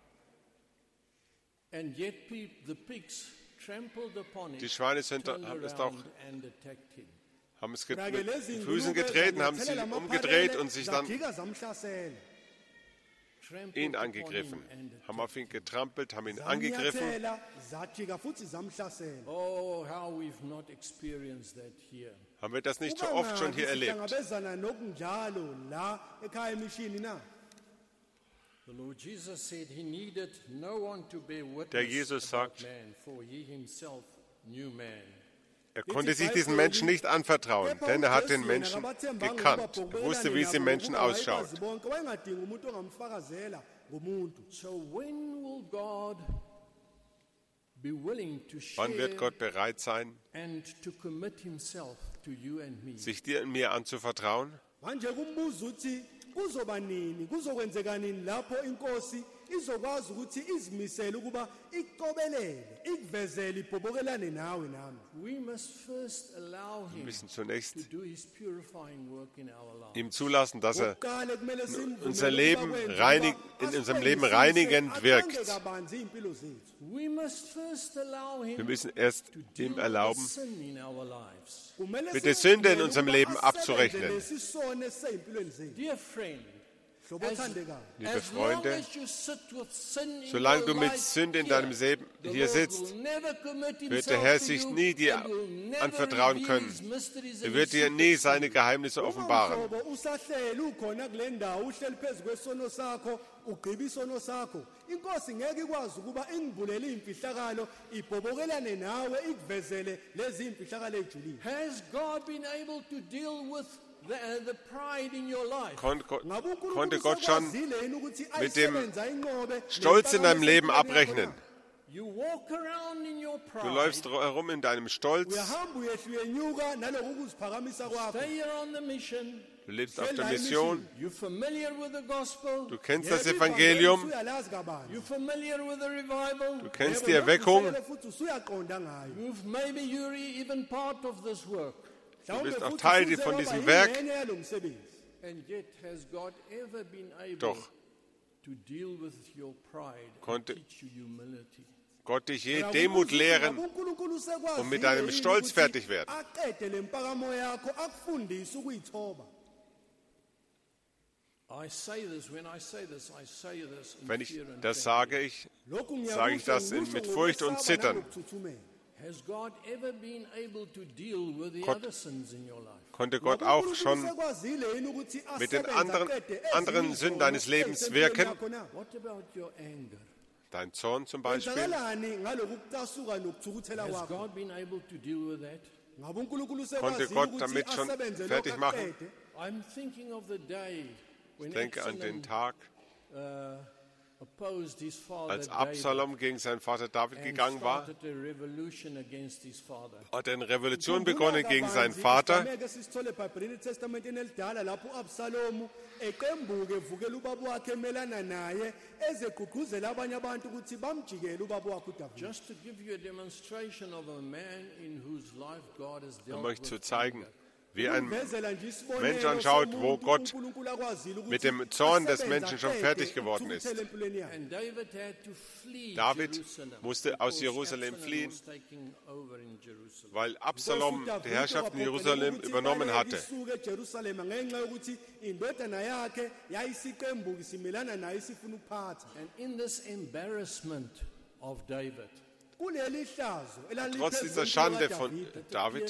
And yet pe- the pigs trampled upon it, Die Schweine sind, turned haben es around doch and attacked him. haben es get- mit den Füßen getreten, haben sie umgedreht und sich dann Zajika zamhlasela. Trampled ihn upon angegriffen. him and Haben auf ihn getrampelt, haben ihn angegriffen. Zamnyathela, zajika futhi zamhlasela. Oh, how we've not experienced that here. Haben wir das nicht so oft schon hier erlebt? Sihlangabezana nokunjalo la ekhaya emishini na. The Lord Jesus said he needed no one to bear witness Der Jesus about sagt, man, for he himself knew man. Er konnte sich diesen Menschen nicht anvertrauen, denn er hat den Menschen gekannt. Er wusste, wie es im Menschen ausschaut. Wayengadingi umuntu ongamfakazela ngomuntu. So when will God be willing to Wann share wird Gott bereit sein, and to commit himself to you and me? sich dir und mir anzuvertrauen? Manje kumbuza uthi kuzoba nini kuzokwenzeka nini lapho inkosi izokwazi ukuthi izimisele ukuba iqobelele ikuvezele ibhobokelane nawe nami. We must first allow Wir him müssen zunächst to do his purifying work in our lives. ihm zulassen, dass er Okokuqala kumele simvumele unser ukuba Leben kwenze reinig, ukuba in unserem Leben asibhekisise, reinigend wirkt. aqonde kabanzi impilo zethu. We must first allow him Wir müssen erst to deal ihm with erlauben, sin in our lives. Kumele mit der simvumele Sünde in unserem ukuba Leben asebenze abzurechnen. lesi sono esiseyimpilweni zethu. Dear friend, Liebe Freunde, solange du mit Sünde in deinem Leben hier sitzt, wird der Herr sich nie dir anvertrauen können. Er wird dir nie seine Geheimnisse offenbaren. Has God been able to deal with The, uh, the pride in your life? Kon konnte Gott schon mit dem Stolz in deinem Leben abrechnen? You walk around in your pride. Du läufst herum in deinem Stolz. Stay here on the mission. Du lebst auf der Mission. You're familiar with the gospel. Du kennst das Evangelium. You're familiar with the revival. Du kennst die Erweckung. You've maybe you're even part of this work. Du bist auch Teil von diesem Werk. Doch konnte Gott dich je Demut lehren und mit deinem Stolz fertig werden. Wenn ich das sage, ich, sage ich das mit Furcht und Zittern. Gott, konnte Gott auch schon mit den anderen, anderen Sünden deines Lebens wirken? Dein Zorn zum Beispiel? Konnte Gott damit schon fertig machen? Ich denke an den Tag, als Absalom gegen seinen Vater David gegangen war, hat er eine Revolution begonnen gegen seinen Vater. Um euch zu zeigen, wie ein Mensch anschaut, wo Gott mit dem Zorn des Menschen schon fertig geworden ist. David musste aus Jerusalem fliehen, weil Absalom die Herrschaft in Jerusalem übernommen hatte. Trotz dieser Schande von David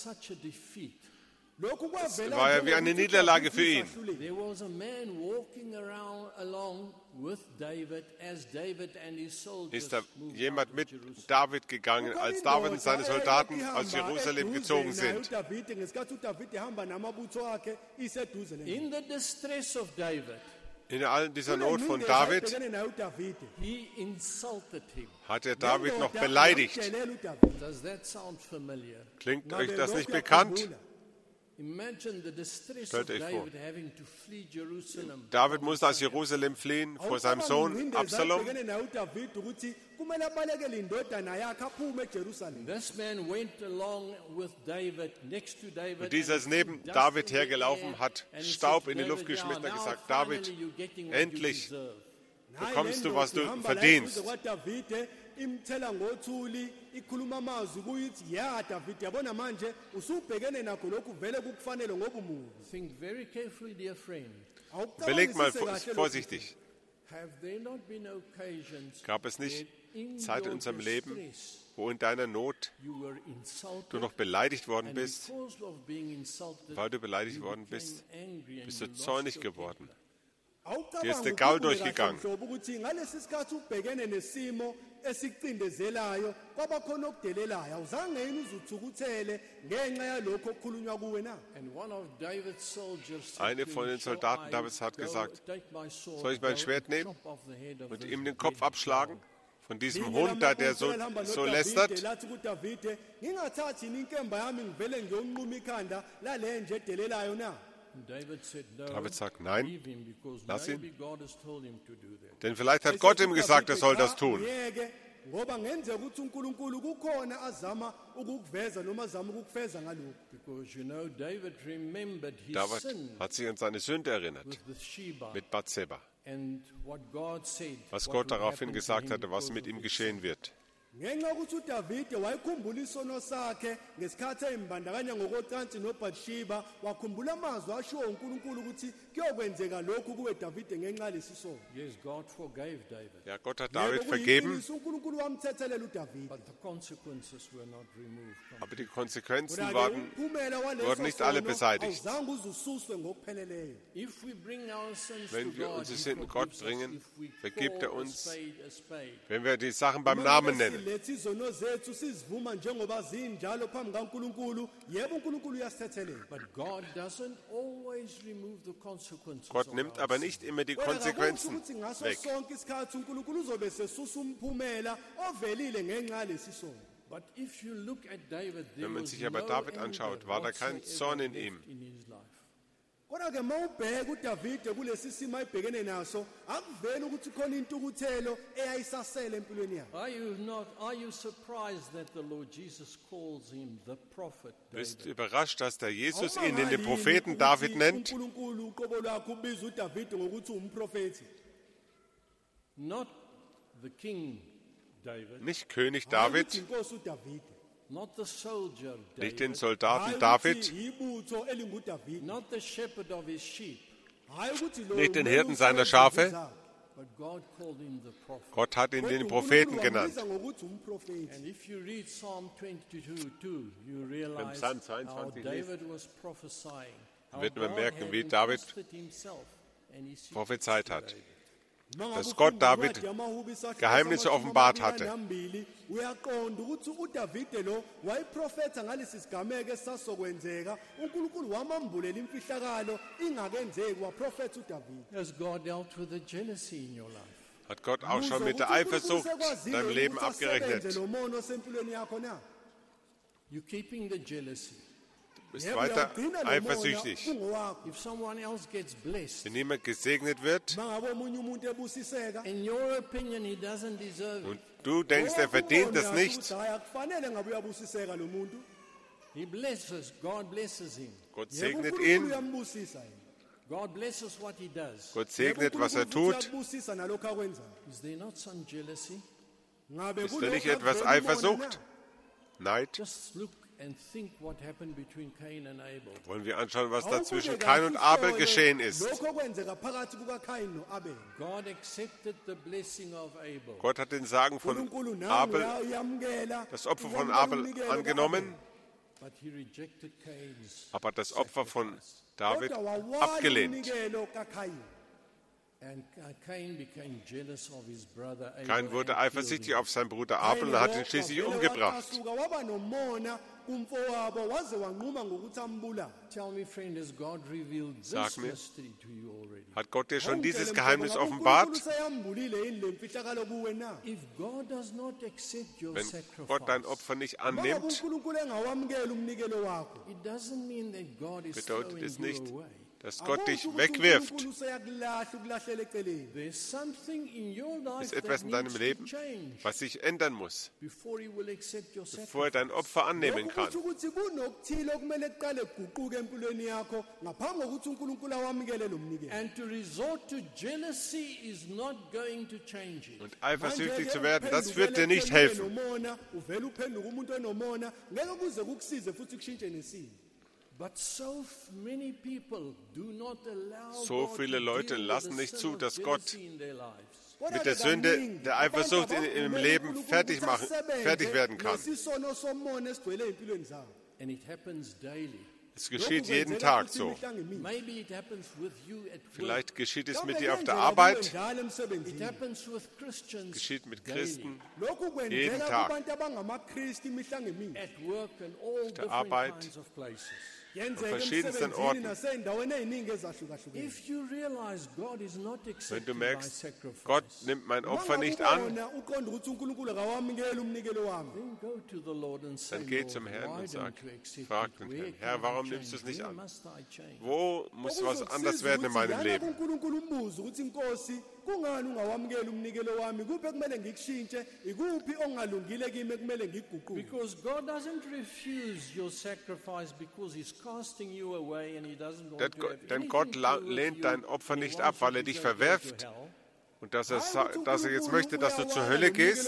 es war ja wie eine Niederlage für ihn. Ist da jemand mit David gegangen, als David und seine Soldaten aus Jerusalem gezogen sind? In all dieser Not von David hat er David noch beleidigt. Klingt euch das nicht bekannt? Stellt euch vor, David musste aus Jerusalem fliehen vor seinem Sohn Absalom. Und dieser ist neben David hergelaufen, hat Staub in die Luft geschmissen und gesagt, David, endlich bekommst du, was du verdienst. Überleg mal vorsichtig. Gab es nicht Zeit in unserem Leben, wo in deiner Not du noch beleidigt worden bist? Weil du beleidigt worden bist, bist du zornig geworden. Hier ist der Gaul durchgegangen. Eine von den Soldaten Davids hat gesagt, soll ich mein Schwert nehmen und ihm den Kopf abschlagen? Von diesem Hund da, der so, so lästert? David sagt, nein, lass ihn. Denn vielleicht hat Gott ihm gesagt, er soll das tun. David hat sich an seine Sünde erinnert mit Bathseba. Was Gott daraufhin gesagt hatte, was mit ihm geschehen wird. ngenxa ukuthi uDavide wayekhumbula isono sakhe ngesikhathi ezimbandakanya ngokocansi noBathsheba wakhumbula amazwi ashiwo uNkulunkulu ukuthi kuyokwenzeka lokhu kuwe Davide ngenxa lesisono. Yes, God forgave David. Ja, Gott hat David vergeben, uNkulunkulu wamthethelela uDavide. But the consequences were not removed. aber die Konsequenzen waren, wurden nicht alle beseitigt. Awuzange uzususwe ngokupheleleyo. If we bring our sins to Wenn wir God, unsere He Sünden Gott forgives us. bringen, If we vergibt er call a uns. spade a spade. Wenn wir die Sachen beim Namen nennen, Silethe izono zethu sizivuma njengoba zinjalo phambi kaNkulunkulu, yebo uNkulunkulu uyasithethelela. But God doesn't always remove the consequences. Gott of nimmt our aber sin. nicht immer die Kodwa kakusho Konsequenzen ukuthi ngaso weg. sonke isikhathi uNkulunkulu uzobe sesusa umphumela ovelile ngenxa yalesisono. But if you look at David, there Wenn man was sich aber no David anger anschaut, war da kein whatsoever Zorn in left ihm. in his life. Kodwa ke mawubheka uDavide kulesi simo ayibhekene naso, akuveli ukuthi khona intukuthelo eyayisasele empilweni yakhe. Are you not? Are you surprised that the Lord Jesus calls him the prophet Bist David? überrascht, dass der Jesus ihn den Awumangali Propheten ukuthi David nennt? uNkulunkulu uqobo lwakhe ubiza uDavide ngokuthi umprofethi. Not the king David, Nicht König Hayi David, ukuthi inkosi uDavide. not the soldier nicht den David, Soldaten Hayi David, ukuthi ibutho elinguDavide. not the shepherd of his sheep, Hayi ukuthi lo Nicht den umuntu Hirten seiner usebenza Schafe. zakhe. but God called him the prophet. Gott hat ihn den Kodwa Propheten uNkulunkulu genannt. wambiza ngokuthi umprofethi. And if you read Psalm twenty-two two, you realize Psalm how zweiundzwanzig David was prophesying, how wird man God merken, had wie David entrusted himself and his secrets prophezeit to hat. David. Dass Gott David Geheimnisse offenbart hatte. Uyaqonda ukuthi uDavide lo wayiprofetha ngalesi sigameko esisasokwenzeka, uNkulunkulu wamambulela imfihlakalo ingakenzeki waprofetha uDavide. Has God dealt with the jealousy in your life? Hat Gott auch schon mit der Eifersucht in deinem Leben abgerechnet? Lo mono sempilweni yakho na. You're keeping the jealousy. Du bist weiter eifersüchtig. If someone else gets blessed, Wenn jemand gesegnet wird Mangabe omunye umuntu ebusiseka, in your opinion, he doesn't deserve it. und du denkst, er verdient das nicht, ukuthi hayi akufanele ngabe uyabusiseka lo muntu. He blesses, God blesses him. Gott Yebo, segnet uNkulunkulu ihn, uyambusisa yena. God blesses what he does. Gott segnet, was er Yebo, uNkulunkulu tut. uyabusisa nalokho akwenzayo. Is there not some jealousy? Ngabe Ist da kulokho nicht etwas akuveli umona Eifersucht? Neid? Just look and think what happened between Cain and Abel. Wollen wir anschauen, was na? da zwischen Awubuke Kain und kahle Abel uhlole geschehen ist. Lokho kwenzeka phakathi kukaKhayini noAbel. God accepted the blessing of Abel. Gott hat den Sagen von uNkulunkulu nawe Abel, uyamukela das Opfer von uyamukela Abel umnikelo angenommen, But he rejected Cain's. aber das Opfer von David Kodwa wawala abgelehnt. umnikelo kaKhayini. And Cain became jealous of his brother Abel. Kain wurde and killed eifersüchtig him. auf seinen Bruder Abel und hat ihn schließlich umgebracht. Waqhasuka, waba nomona kumfowabo waze wanquma ngokuthi ambulale. Tell me, friend, has God revealed this Sag mir, mystery to you already? Hat Gott dir schon dieses Ungitshele Geheimnis mfowabo, offenbart? uNkulunkulu useyambulile yini le mfihlakalo kuwe na? If God does not accept your Wenn sacrifice, Gott dein Opfer nicht Mangabe annimmt, uNkulunkulu engawamukela umnikelo wakho. it doesn't mean that God is bedeutet throwing es you nicht, away. dass Gott dich Akusho ukuthi wegwirft. uNkulunkulu useyakulahla ukulahlela eceleni. There's something in your Es life ist etwas that in deinem needs to Leben, change was sich ändern muss, before he will accept your bevor er sacrifice. dein Opfer annehmen kann. Lokhu kusho ukuthi kunokuthile okumele kuqale kuguquke empilweni yakho ngaphambi kokuthi uNkulunkulu awamukele lo mnikelo. And to resort to jealousy is not going to change it. Und eifersüchtig Manje-ke zu werden, das uphendukele wird dir nicht ekutheni helfen. nomona, uvele uphenduke umuntu enomona, ngeke kuze kukusize futhi kushintshe nesimo. But so f- many people do not allow So God viele to Leute deal with lassen the nicht sin zu, of dass jealousy Gott in their lives. Kodwa mit der ke Sünde kaningi, der abantu Eifersucht in- abavumeli im Leben uNkulunkulu fertig ukuthi machen- asebenze fertig werden kann. ngesisono somona esigcwele ey'mpilweni zabo. And it happens daily. Es geschieht Lokhu jeden kwenzeka Tag futhi so. imihla ngemihla. Maybe it happens with you at work. Vielleicht geschieht es Mhlawumbe mit dir auf der kuyenzeka Arbeit, kuwe njalo It emsebenzini. happens with Christians geschieht mit daily. Christen Lokhu jeden kwenzeka Tag. kubantu abangamaKristu imihla ngemihla. At work and all different Arbeit, kinds of places. Yenzeka verschiedensten emsebenzini Orten. nasey'ndaweni ey'ningi ezahlukahlukene. If you realize God is not Wenn accepted du by merkst, sacrifice, Gott nimmt mein Opfer nicht an, Mangabe ubona uqonda ukuthi uNkulunkulu akawamukeli umnikelo wami. then go to the Lord and say, Dann geh Lord, zum Herrn why und sag, don't you accept frag it? den Where Herrn, can Herr, I warum change? nimmst du es nicht Where an? must I change? Wo muss was Okuzosiza anders werden in ukuthi meinem yana Leben? kuNkulunkulu umbuze ukuthi Nkosi kungani ungawamukeli umnikelo wami? Kuphi ekumele ngikushintshe? Ikuphi ongalungile kimi ekumele ngikuguqule? Because God doesn't refuse your sacrifice because He's casting you away and He doesn't want Denn to Gott- have denn anything Gott to la- do with lehnt you dein Opfer and He nicht wants ab, weil you er to dich go to verwerft, hell. Und dass er, dass er jetzt möchte, dass du zur Hölle gehst.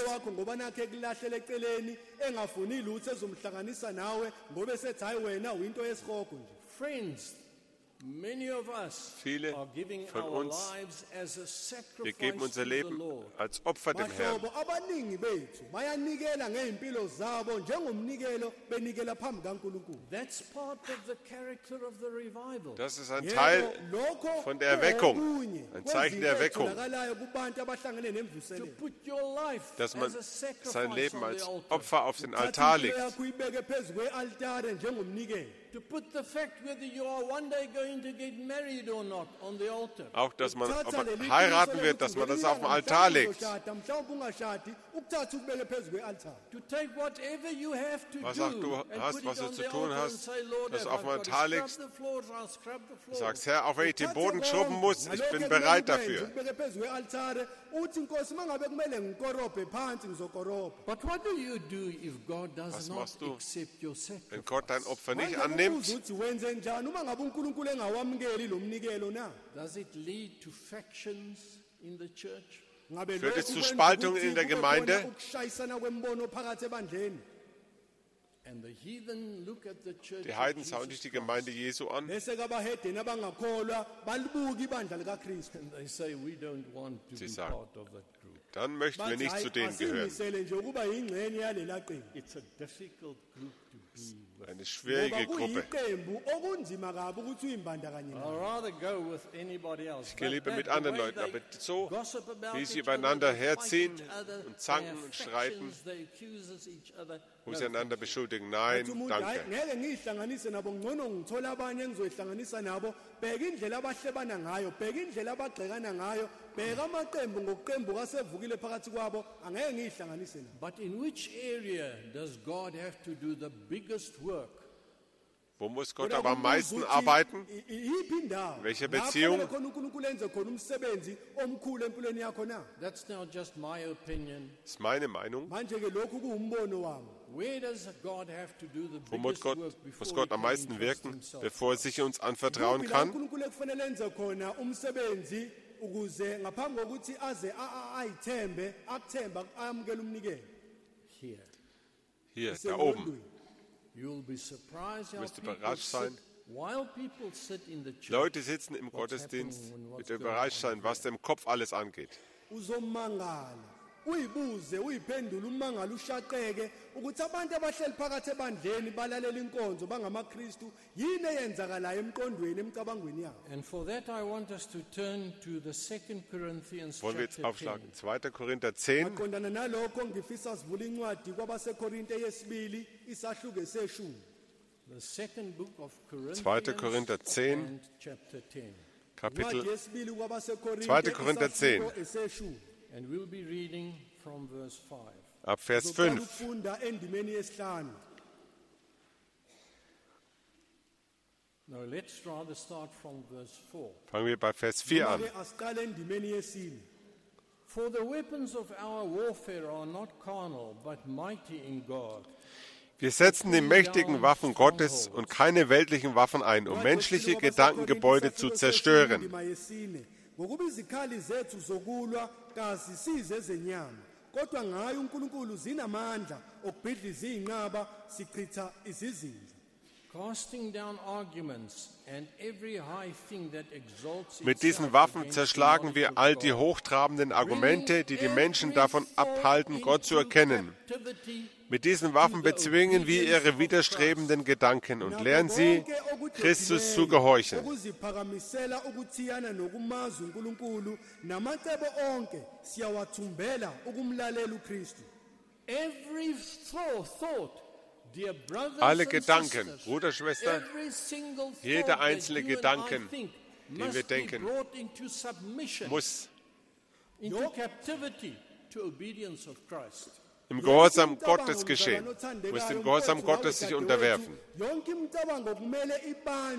Friends, many of us Viele are giving von our uns, lives as a wir sacrifice geben unser to the Leben Lord. als Opfer dem Herrn. Bahlobo, abaningi bethu bayanikela ngeimpilo zabo njengomnikelo benikela phambi kaNkulunkulu. That's part of the character of the revival. Das ist ein Teil von der Erweckung, ein Zeichen der Erweckung, To put your life dass man as a sacrifice sein Leben on the als altar. Opfer auf den Altar legt. To put the fact whether you are one day going to get married or not on the altar. Auch, dass man, ob man heiraten wird, dass man das auf den Altar legt. To take whatever you have to Was do auch du and hast, put was it du on zu the tun altar hast, and say, Lord, das if auf I've den got to Altar scrub legst. the floors, I'll scrub the Du floors. sagst, Herr, auch wenn ich den Boden schrubben muss, ich bin bereit dafür. But what do you do if God does Was not machst du, accept your wenn sacrifice? Gott dein Opfer nicht annimmt? Does it lead to factions in the church? Führt es zu Spaltungen in der Gemeinde? And the heathen look at the church Die of Heiden Jesus schauen sich die Christ Gemeinde Jesu an and they say, we don't want to Sie be sagen, part of that group. dann möchten wir nicht zu denen gehören. It's a difficult group to be with. Eine schwierige Gruppe. I'd rather go with anybody else. Ich gehe lieber But mit that, the anderen way Leuten, they aber so, gossip about wie each sie other, übereinander they fight herziehen each other, und zanken they und have streiten, factions, they accuse each other. wo No, sie einander thank you. beschuldigen. Nein, danke. ngeke ngihlanganise nabo ngcono ngithola abanye engizoyihlanganisa nabo bheka indlela abahlebana ngayo bheka indlela abagxekana ngayo bheka amaqembu ngoqembu kasevukile phakathi kwabo angeke ngihlanganise nabo. But in which area does God have to do the biggest work? Wo muss Gott aber am meisten arbeiten? Welche Beziehung? That's now just my opinion. Das ist meine Meinung. Where does God have to do the Wo muss biggest Gott, work muss before Gott he am can meisten entrust wirken, himself? bevor er sich uns anvertrauen kann? ukuze ngaphambi kokuthi aze ayithembe akuthemba ayamukela umnikelo. Here. Hier, da oben. You'll be surprised how Wirst du people überrascht sein. sit, while people sit in the church. Leute sitzen im Gottesdienst mit überrascht sein, was dem Kopf alles angeht. Uzomangala uyibuze uyiphendule umangala ushaqeke ukuthi abantu abahleli phakathi ebandleni balalela inkonzo bangamaKristu yini eyenzakalayo emqondweni emcabangweni yabo. And for that I want us to turn to the Second Corinthians Wollen wir jetzt chapter aufschlagen? ten. zweiter Korinther zehn. Maqondana nalokho ngifisa sivule incwadi kwabaseKorinte yesibili isahluko eseshumi. The second book of Corinthians zweiter Korinther zehn, and chapter ten. Kapitel Incwadi yesibili kwabaseKorinte zweiter Korinther zehn. isahluko eseshumi. And we'll be reading from verse five. ab Vers Soqala fünf. ukufunda endimeni yesihlanu. No, let's rather start from verse four. Fangen wir bei Vers vier an. Manje asiqale endimeni yesine. For the weapons of our warfare are not carnal, but mighty in God. Wir setzen die mächtigen Waffen Gottes und keine weltlichen Waffen ein, um menschliche Gedankengebäude zu zerstören. Ngokuba izikhali zethu zokulwa kazisize ezenyama kodwa ngayo uNkulunkulu zinamandla okubhidliza izinqaba sichitha izizinzo. Casting down arguments and every high thing that exalts Mit diesen itself Waffen against zerschlagen the wir knowledge all of die God. hochtrabenden Argumente, die die Menschen Bringing davon every thought abhalten, Gott zu into erkennen. captivity Mit diesen Waffen bezwingen wir ihre widerstrebenden Gedanken und lehren sie, Christus zu gehorchen. Okuziphakamisela ukuthiyana nokumaza uNkulunkulu namacebo onke siyawathumbela ukumlalela uKristu. Every thought, thought, dear brothers Alle and Gedanken, sisters, Bruder, Schwester, every single thought jeder einzelne that you Gedanken, and I think den must wir be denken, brought into submission, muss into captivity to obedience of Christ. im Gehorsam Gottes geschehen, muss dem Gehorsam Gottes sich unterwerfen. Yonke imicabango kumele ibanjwe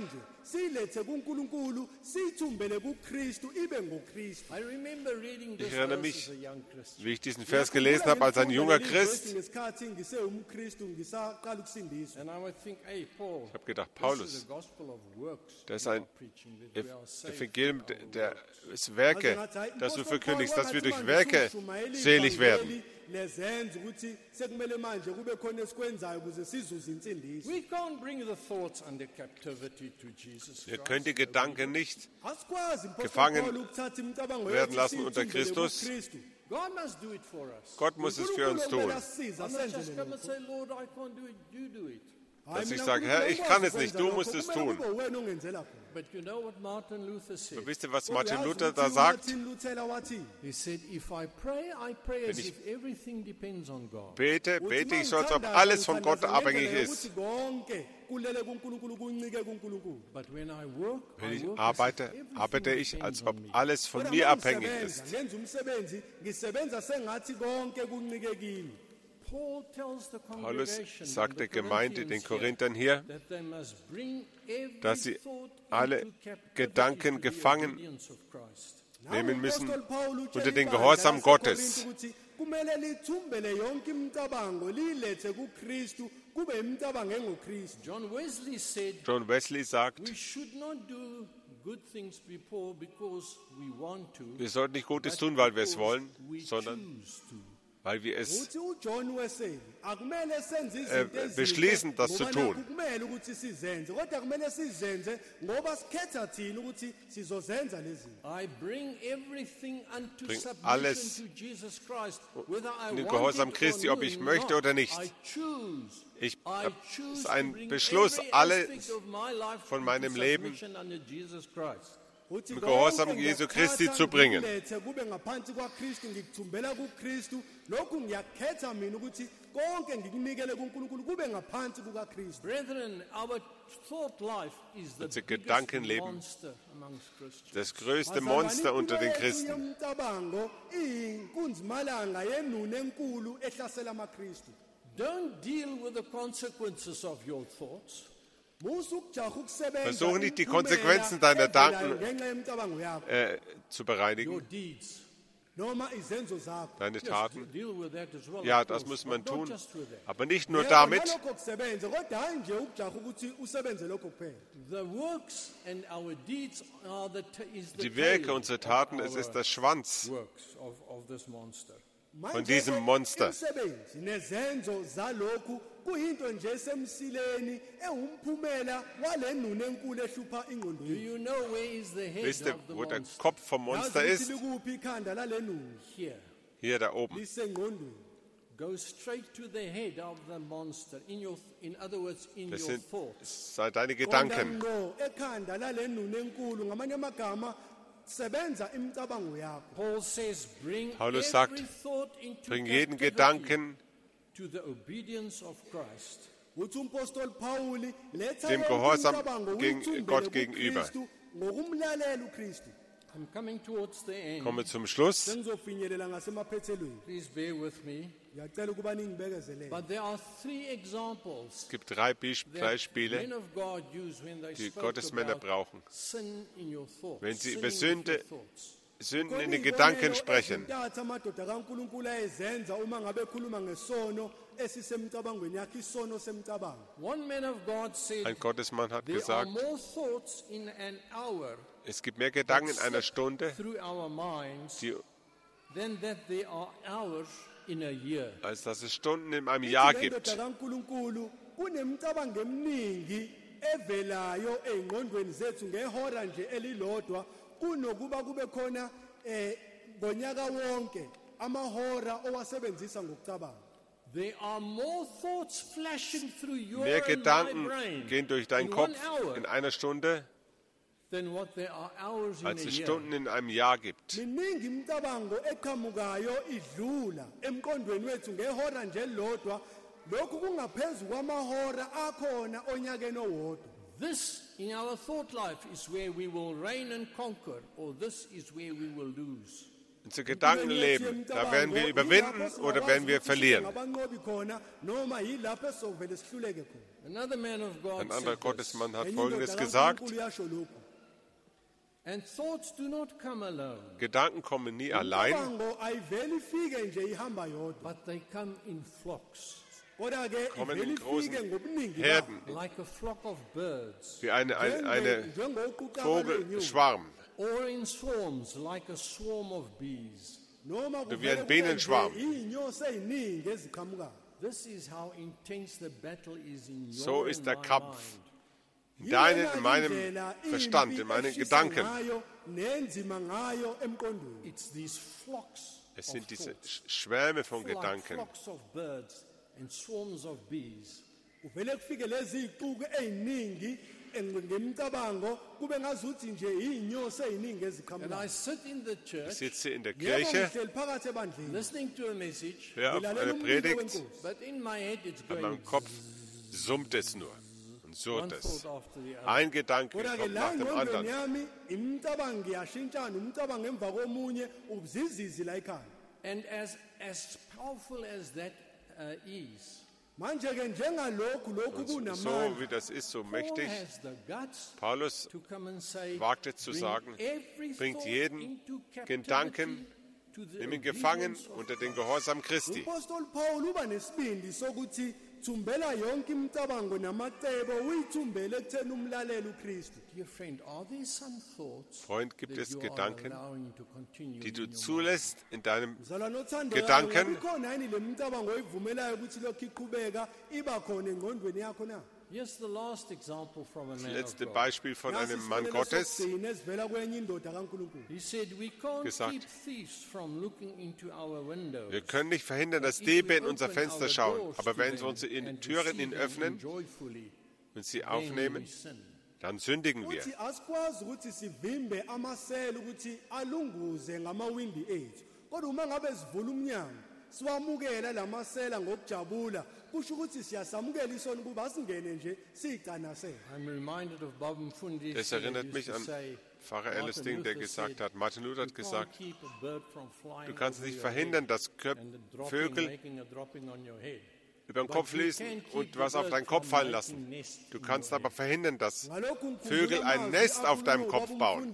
silethe kuNkulunkulu sithumbele kuKristu ibe ngoKristu. I remember reading this Ich erinnere verse mich, as a young Christian. wie ich diesen Vers gelesen habe als ein junger Christ. Ngesikhathi ngisewumKristu ngisaqala ukusindiswa. And I would think, hey, Paul, Ich habe gedacht, this is Paulus, the gospel of works das ist we ein are preaching, that we are saved Evangelium by our der works. ist Werke, das du verkündigst, dass wir durch Werke selig werden. Lezenza ukuthi sekumele manje kube khona esikwenzayo ukuze sizuze insindiso. We can't bring the thoughts under captivity to Jesus Wir Christ. können die Gedanken nicht Asikwazi gefangen Paul ukuthatha imicabango werden yethu lassen unter siyithumbele Christus. kuKristu. God must do it for us. Gott muss es für uns tun. I must just come and say, Lord, I can't do it, you do it. Dass ich sage, Herr, ich kann es nicht, du musst es tun. But you know what Martin Luther said? Und wisst ihr, was Martin Luther da sagt? He said, if I pray, I pray as Wenn ich if everything depends on God. Bete, bete ich so, als ob alles von Gott abhängig ist. But when I work, Wenn I ich work arbeite, as if everything arbeite ich, depends als on ob me. alles von mir abhängig ist. ngenza umsebenzi ngisebenza sengathi konke kuncike kimi. Paul tells the Paulus congregation sagt in der the Gemeinde, den Corinthians Korinthern hier, that they must bring every dass sie thought alle into captivity Gedanken to the gefangen obedience of Christ. nehmen müssen Apostel Paul utshela unter den ibandla Gehorsam laseKorinthe Gottes. ukuthi kumele lithumbele yonke imicabango lilethe kuKristu kube imicabango engoKristu. John Wesley said, John Wesley sagt, we should not do good things before because we want to, wir sollten nicht Gutes but tun, weil wir es because wollen, we sondern choose to. weil wir es Uthi uJohn Wesley akumele senze äh, izinto ezinhle beschließen, das zu ngoba tun. nakho kumele ukuthi sizenze kodwa kumele sizenze ngoba sikhetha thina ukuthi sizozenza lezi zinto. I bring everything unto Bring submission alles to Jesus Christ, whether I in den want Gehorsam it Christi, or ob ich not. möchte oder nicht. I choose. Ich, I äh, choose es ist to ein bring Beschluss, every alles aspect of my life von into meinem Leben submission under Jesus Christ. Uthi im Gehorsam konke Jesu Christi ngiyakuthatha, zu bringen. ngilethe kube ngaphansi kwaKristu ngikuthumbela kuKristu lokhu ngiyakhetha mina ukuthi konke ngikunikele kuNkulunkulu kube ngaphansi kukaKristu. Brethren, our thought life is the Unser biggest Gedankenleben, monster amongst Christians. das größte Monster unter den Christen. Imicabango iyinkunzimalanga yenune enkulu ehlasela amaKristu. Don't deal with the consequences of your thoughts. Versuche nicht die Konsequenzen deiner Taten äh, zu bereinigen. Your deeds. Deine Taten. Just deal with that as well, Ja, of das course, muss man but not tun. just with that. Aber nicht nur damit. The works and our deeds are the ta- is the Die Werke, tail unsere of Taten, our es ist der Schwanz works of, of this monster. von diesem Monster. Imisebenzi nezenzo zalokhu kuyinto nje esemsileni ewumphumela wale nune enkulu ehlupha ingqondo Do yethu. you know where is the head Wisst ihr, of the wo der monster? Kopf vom Monster Yazi ist? ukuthi likuphi ikhanda lale nune Here. Hier da oben. lisengqondweni. Go straight to the head of the monster. In your, in other words, in Das your sind thoughts. sei deine Qonda Gedanken. ngqo ekhanda lale nune enkulu ngamanye amagama sebenza imicabango yakho. Paul says, bring Paulus every sagt, thought into Bring jeden captivity Gedanken to the obedience of Christ. Uthi umpostoli Pauli letha Dem yonke Gehorsam imicabango gegen uyithumbele Gott gegenüber. kuKristu ngokumlalela uKristu. I'm coming towards the end. Komme zum Schluss. Sengizofinyelela ngasemaphethelweni. Please bear with me. Ngiyacela ukuba ningibekezelele. But there are three examples Es gibt drei Be- that Beispiele, men of God use when they die spoke Gottes Männer about brauchen. sin in your thoughts. Wenn sie sinning über with Sünde your thoughts. Sünden in den Gedanken sprechen. Ezintathu amadoda kaNkulunkulu ayezenza uma ngabe ekhuluma ngesono esisemcabangweni yakhe isono semcabango. One man of God said, Ein Gottesmann hat there are gesagt, more thoughts in an hour es gibt mehr Gedanken in einer Stunde, through our minds die, than that there are hours in a year. als dass es Stunden in einem Jahr Ithi le ndoda gibt. kaNkulunkulu kunemicabango eminingi evelayo ezingqondweni zethu ngehora nje elilodwa kunokuba kube khona eh ngonyaka wonke amahora owasebenzisa ngokucabanga. There are more thoughts flashing through your Mehr and my Gedanken brain gehen durch deinen in Kopf one hour in einer Stunde, than what there are hours in a als es year. Stunden in einem Jahr gibt. Miningi imicabango eqhamukayo idlula emqondweni wethu ngehora nje elilodwa lokhu kungaphezulu kwamahora akhona onyakeni owodwa. This, in our thought life, is where we will reign and conquer, or this is where we will lose. Unser Gedankenleben, da werden wir überwinden oder werden wir verlieren. Ein anderer Gottesmann hat Folgendes gesagt: Gedanken kommen nie allein, kommen in großen Herden, wie eine, eine, eine Vogelschwarm. Or in swarms, like a swarm of bees. Wie ein Bienenschwarm. This is how intense the battle is in your So ist der Kampf mind. in deinem, in meinem Verstand, in meinen Gedanken. It's these flocks Es sind of diese thoughts, Schwärme von like Gedanken. flocks of birds and swarms of bees. uvele kufike lezi iquku eziningi ngemicabango kube ngazuthi nje inyosi eziningi And eziqhamuka. I sit in the Ich church sitze in der Yebo Kirche, ngihleli phakathi ebandleni. listening to a message, höre auf eine Predigt, but in my head it's in going meinem Kopf summt es nur und one surrt thought es. after the other. Ein Gedanke Kodwa ke kommt la nach dem engqondweni anderen. yami imicabango ngiyashintshana umcabango emva komunye ubuzizizi la ekhaya. And as, as powerful as that uh, is, Manje ke njengalokhu lokhu So kunamandla. wie das ist, so Paul mächtig. has the guts Paulus to come and say, wagte zu bring sagen, every bringt thought jeden into Gedanken, captivity to the nimm ihn gefangen obedience of unter den Gehorsam Christi. Apostle Paul uba nesibindi sokuthi thumbela yonke imicabango namacebo uyithumbele ekutheni umlaleli uKristu. Dear friend, are there some thoughts Freund, gibt that es you Gedanken, are allowing to continue die in du your mind? zulässt in deinem Mzalwane othando Gedanken. ikhona yini le micabango oyivumelayo ukuthi lokhu iqhubeka iba khona engqondweni yakho na? Yes, the last example from a Das man letzte of God. Beispiel von einem Mann Gottes. Sokugcina ezivela kwenye indoda kaNkulunkulu. He said, we can't gesagt. keep thieves from looking into our windows. Wir können nicht verhindern, dass If Diebe we in unser open Fenster our schauen. doors Aber to wenn wir them unsere and Türen receive ihnen them öffnen joyfully, und sie then aufnehmen, we sin. dann sündigen wir. Uthi asikwazi ukuthi sivimbe amasela ukuthi alunguze ngamawindi ethu. Kodwa uma ngabe sivula umnyango siwamukela lamasela ngokujabula kusho ukuthi siyasamukela isono kuba asingene nje siyicanasela. I'm reminded of Bob Mfundi. Das erinnert mich an Pfarrer Ellisting, der gesagt hat, Martin Luther hat gesagt, du kannst nicht verhindern, dass Köp Vögel über den Kopf lesen und was auf deinen Kopf fallen lassen. Du kannst aber verhindern, dass Vögel ein Nest auf deinem Kopf bauen.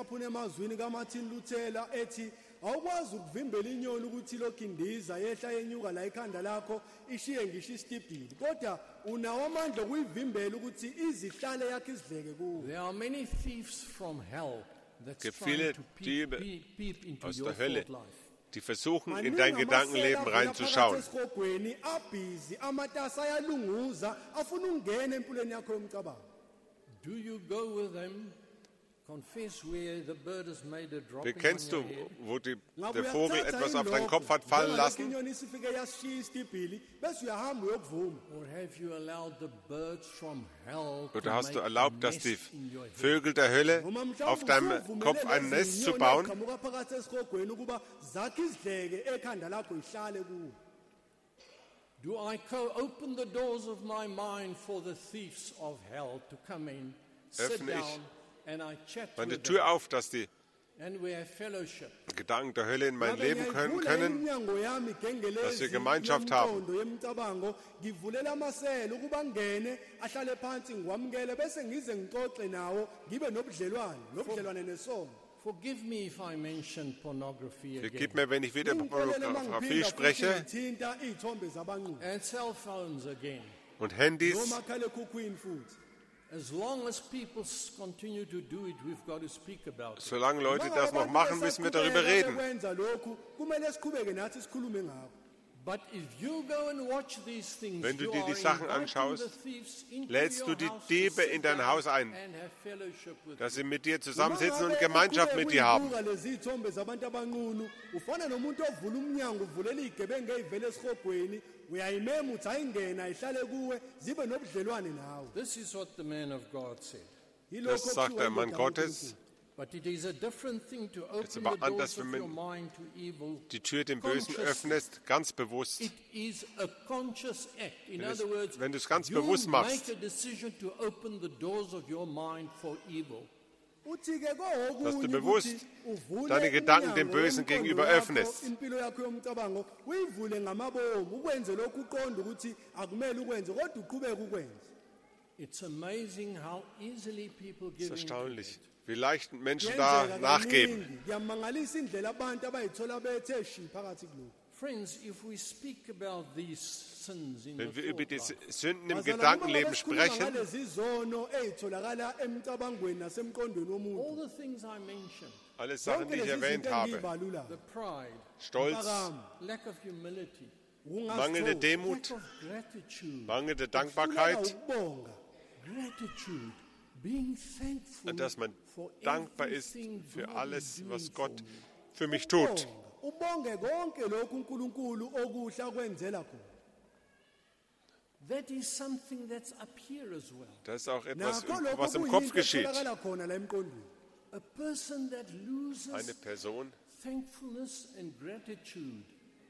awukwazi ukuvimbela inyoni ukuthi lokhu indiza yehla yenyuka la ikhanda lakho ishiye ngisho isitibhili kodwa unawo amandla okuyivimbela ukuthi izihlale yakhe izidleke kuwo. There are many thieves from hell that's Gibt trying viele to peep, Diebe peep, peep into aus your der Hölle, thought life. die versuchen, in Maningi dein amasela Gedankenleben avela reinzuschauen. phakathi esikhogweni abhizi amatasa ayalunguza afuna ukungena empilweni yakho yomcabango. Do you go with them? Confess where the bird has made a drop in Bekennst on du, your head? wo die, Ngabe der Vogel uyakuthatha etwas auf deinen yini Kopf hat lokho? fallen Njengoba lassen? inyoni isifike yasishiya isitibhili bese uyahamba uyokuvuma. Or have you allowed the birds from hell to Oder hast du make erlaubt, a dass die nest in your head? Vögel der Hölle Noma mhlawumbe auf deinem usuvumele Kopf ein lezi Nest zu nyoni bauen? eziqhamuka phakathi esikhogweni ukuba zakhe izidleke ekhanda lakho ihlale kuwo. Do I co- open the doors of my mind for the thieves of hell to come in, sit Öffne ich down, and I chat Meine with Tür them, auf, dass die and we have fellowship. Gedanken der Hölle in mein Ngabe Leben können, ngiyayivula können iminyango yami gengelezi dass wir Gemeinschaft haben. yomqondo yemicabango ngivulela amasela ukuba ngene ahlale phansi ngiwamukele bese ngize ngixoxe nawo ngibe nobudlelwane nobudlelwane nesono. Forgive me if I mention pornography again. Vergib mir, wenn ich wieder über Ngicela uma Pornografie ngiphinda futhi spreche ngithinta iy'thombe zabanqunu And cell phones again. und Handys. nomakhalekhukhwini futhi. As long as people s- continue to do it, we've got to speak about it. Solange Leute Uma das ngabe noch abantu machen, müssen wir darüber besaqhubeka reden. bekwenza lokhu kumele siqhubeke nathi sikhulume ngakho. But if you go and watch these things, Wenn du you dir die are Sachen inviting anschaust, the thieves into lädst your du die house to Diebe sit in dein down Haus ein, and have fellowship with dass them. sie mit dir zusammensitzen und Uma ngabe Gemeinschaft mit dir haben. uqhubeka lezi iy'thombe zabantu abanqunu ufana nomuntu ovula umnyango uvulela iy'gebengu ey'vele esihogweni uyayimema uthi ayingena ihlale kuwe zibe nobudlelwane nawe. This is what the man of God said. Yilokho Das sagt okuthiwa der Mann indoda Gottes. kaNkulunkulu. But it is a different thing to It's open aber the anders, doors wenn of man your mind to evil. Die Tür dem Bösen consciously. öffnest, ganz bewusst. It is a conscious act. In Wenn es- other words, wenn du es ganz you bewusst machst. make a decision to open the doors of your mind for evil. dass du bewusst deine Gedanken dem Bösen gegenüber öffnest. It's amazing how easily people Es ist give in. erstaunlich, wie leicht Menschen da nachgeben. Friends, if we speak about these sins in Wenn the wir über thought die life, Sünden im Gedankenleben sprechen, all the things I mentioned, alle Sachen, die ich erwähnt habe, the pride, Stolz, lack of humility, mangelnde Demut, lack of gratitude, mangelnde Dankbarkeit, gratitude, being thankful dass man for dankbar ist everything für God alles, is was doing Gott for me. für mich tut. ubonge konke lokhu uNkulunkulu okuhla kwenzela khona. That is something that's up here as well. Das ist auch etwas, Nakho lokho was im Kopf kuyinto geschieht. etholakala khona la emqondweni. A person that loses Eine Person, thankfulness and gratitude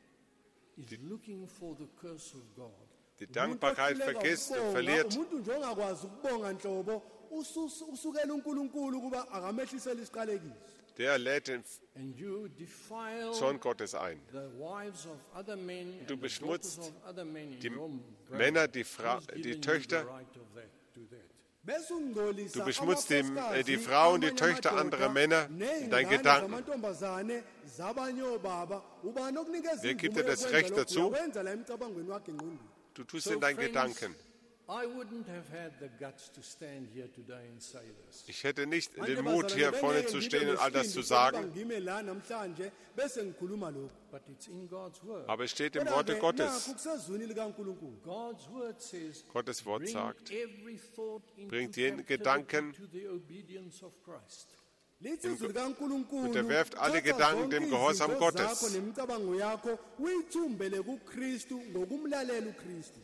is looking for the curse of God. die Dankbarkeit vergisst und verliert, Umuntu nje ongakwazi ukubonga nhlobo usus- usukela uNkulunkulu kuba akamehlisela isiqalekiso. der lädt den And you defile Zorn Gottes ein. the wives of other men and Du the beschmutzt daughters of other men in die your Männer, die, Fra Who's given die you the Töchter, right of that, to that? Bese ungcolisa du beschmutzt die, amakhosikazi, äh, die Frauen, die amanye Töchter amadoda, anderer Männer in ney'ngane deinen Gedanken. zamantombazane zabanye obaba ubani okunikeza Wer gibt imvumo dir das yokwenza Recht lokhu? dazu? Uyawenza la emcabangweni wakhe engqondweni. Du tust So in deinen friends, Gedanken. I wouldn't have had the guts to stand here today and say this. Ich hätte nicht Manje den Mut, hier bazalwane, vorne bengeke zu ngibe stehen und all das zu nesibindi sagen, sokuba ngime la namhlanje bese ngikhuluma lokhu. But it's in God's word. aber es steht im Kodwa-ke, Worte nakhu Gottes. kusezwini likaNkulunkulu. God's word says, Gottes Wort bring sagt, every thought into bringt jeden captivity Gedanken to the obedience of Christ. Lithi izwi likaNkulunkulu, unterwerft alle thatha Gedanken zonke dem Gehorsam izinto Gottes. zakho nemicabango yakho uyithumbele kuKristu ngokumlalela uKristu.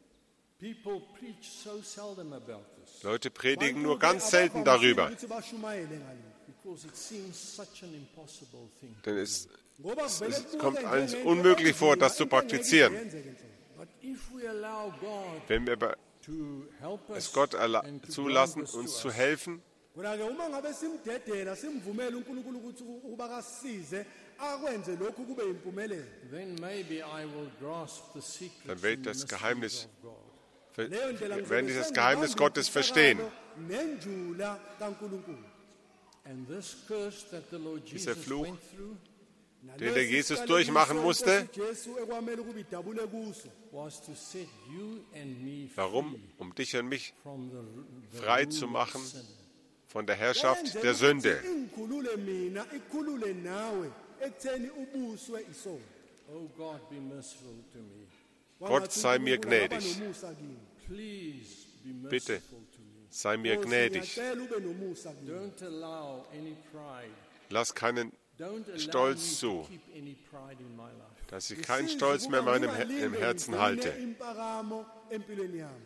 People preach so seldom about this Leute predigen nur Abantu-ke ganz selten abavamisile darüber, ukuthi bashumayele ngalokhu. because it seems such an impossible thing. denn es, Ngoba vele es kubuke kommt als njengento unmöglich vor, enzima, das zu into engeke praktizieren. yenzeke nhlobo. But if we allow God Wenn wir aber to help us es Gott erla- and to zulassen, grant this uns to zu us, helfen, Kodwa-ke uma ngabe simdedela simvumela uNkulunkulu ukuthi ukuba kasisize akwenze lokhu kube yimpumelelo. then maybe I will grasp the secrets Dann wird and das mysteries Geheimnis of God. ver- Leyo ndlela ngizobe werden dieses sengibamba Geheimnis Gottes verstehen. imfihlakalo nenjula kaNkulunkulu. And this curse that the Lord Dieser Jesus Fluch, went through den der Nalesi Jesus siqalekiso durchmachen inkosi musste. Jesu ekwamele ukuba idabule kuso. was to set you and me Warum? free Um dich und mich from the, the frei rule zu of machen sin. von der Herrschaft Wenzela der ukuthi Sünde. ingikhulule mina ikhulule nawe ekutheni ubuswe isono. Oh God, be merciful to me. Gott sei mir uNkulunkulu angaba gnädig. nomusa kimi. Please be merciful Bitte. to me. Sei mir Nkosi, gnädig. ngiyacela ube nomusa kimi. Don't allow any pride. Lass keinen Don't allow Stolz me zu, to keep any pride in my life. dass ich keinen Ngisize Stolz mehr in ukuba meinem Her- ngingalinde im Herzen ngigcine halte. impakamo empilweni yami.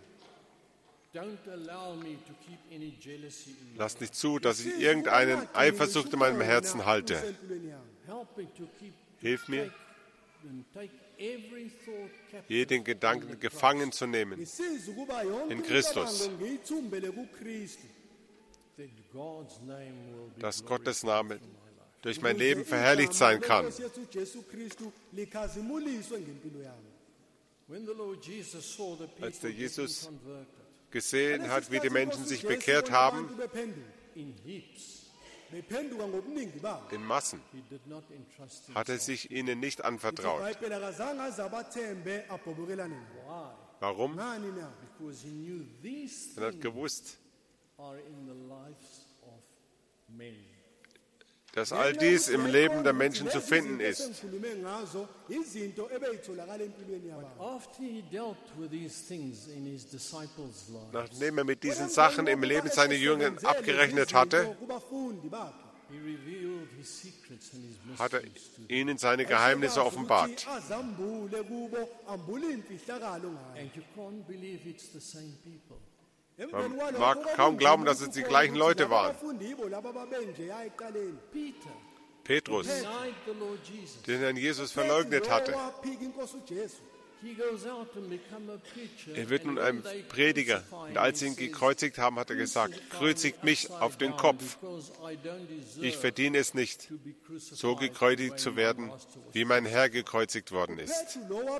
Don't allow me to keep any jealousy in my Lass life. nicht zu, dass ich Ngisize irgendeinen ukuba Eifersucht in meinem ngigcine Herzen halte. empilweni yami. Help me to keep to Hilf mir, take, and take every thought captive jeden Gedanken under gefangen zu nehmen. Ngisize ukuba yonke In Christus. imicabango ngiyithumbele kuKristu. Christ, that God's name will be Dass glorified Gottes Name in my life. durch mein Ukuze Leben verherrlicht igama sein kann. leNkosi yethu Jesu Kristu likhazimuliswe ngempilo yami. When the Lord Jesus saw the people Als der getting Jesus converted gesehen hat, wie die Menschen sich Jesu bekehrt und haben, abantu bephenduka. in heaps, Bephenduka ngobuningi babo. in Massen, he did not entrust hat er himself. sich ihnen nicht anvertraut. Phela kazange aze abathembe abhobokelane nabo. Why? Warum? Ngani na? Because he knew these Er hat things gewusst, are in the lives of men. dass all dies im Leben der Menschen zu finden ist. Sengikhulume ngazo izinto ebeyitholakala empilweni yabantu. After he dealt with these things in his disciples' lives, Nachdem er mit diesen Sachen im Leben seiner Jünger abgerechnet hatte, kubafundi bakhe. he revealed his secrets and his hat er mysteries to them. ihnen seine Geheimnisse offenbart. Azambule kubo ambule imfihlakalo ngayo. And you can't believe it's the same people. Emveni kwalokho, mag kwakunzima kaum glauben, dass es die ukukholwa gleichen ukuthi Leute laba waren. abafundi yibo laba ababenjeya eqaleni. Peter Petrus, denied the Lord Jesus. den Herrn Jesus verleugnet hatte, Lo waphika inkosi uJesu. Er wird nun ein Prediger. Und als sie ihn gekreuzigt haben, hat er gesagt, kreuzigt mich auf den Kopf. Ich verdiene es nicht, so gekreuzigt zu werden, wie mein Herr gekreuzigt worden ist.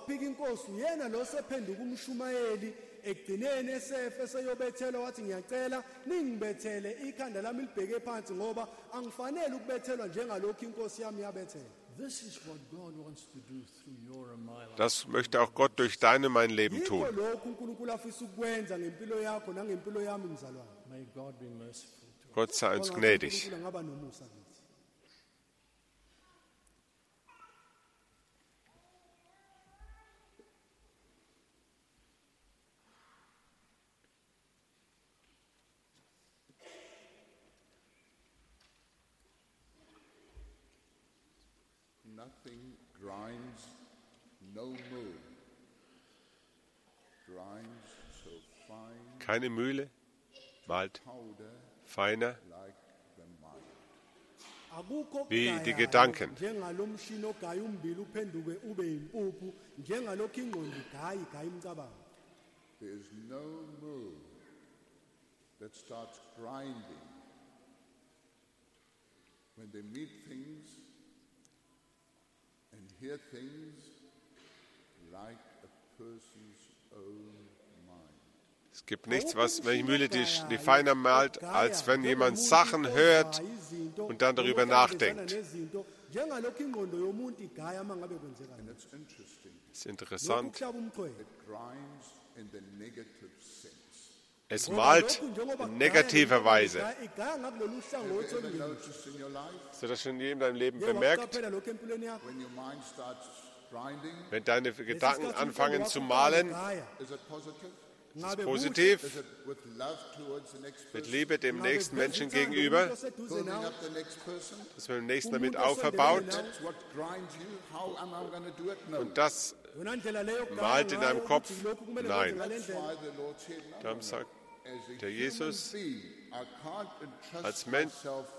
ekugcineni esefe seyobethelwa wathi ngiyacela ningibethele ikhanda lami libheke phansi ngoba angifanele ukubethelwa njengalokho inkosi yami yabethela. Das möchte auch Gott durch dein und mein Leben tun. Gott sei uns gnädig. Nothing grinds, no mill grinds so fine. Keine Mühle malt feiner wie die Gedanken. There is no mill that starts grinding when they meet things and hear things like a person's own mind. Es gibt nichts, was, wenn die Mühle die, die feiner malt, als wenn jemand Sachen hört und dann darüber nachdenkt. Das ist interessant. Es malt in negativer Weise. Hast du das schon je in deinem Leben bemerkt? Wenn deine Gedanken anfangen zu malen, ist es positiv? Mit Liebe dem nächsten Menschen gegenüber, dass man den nächsten damit auferbaut. Und das malt in deinem Kopf? Nein. Darum sagt der Jesus, als Mensch,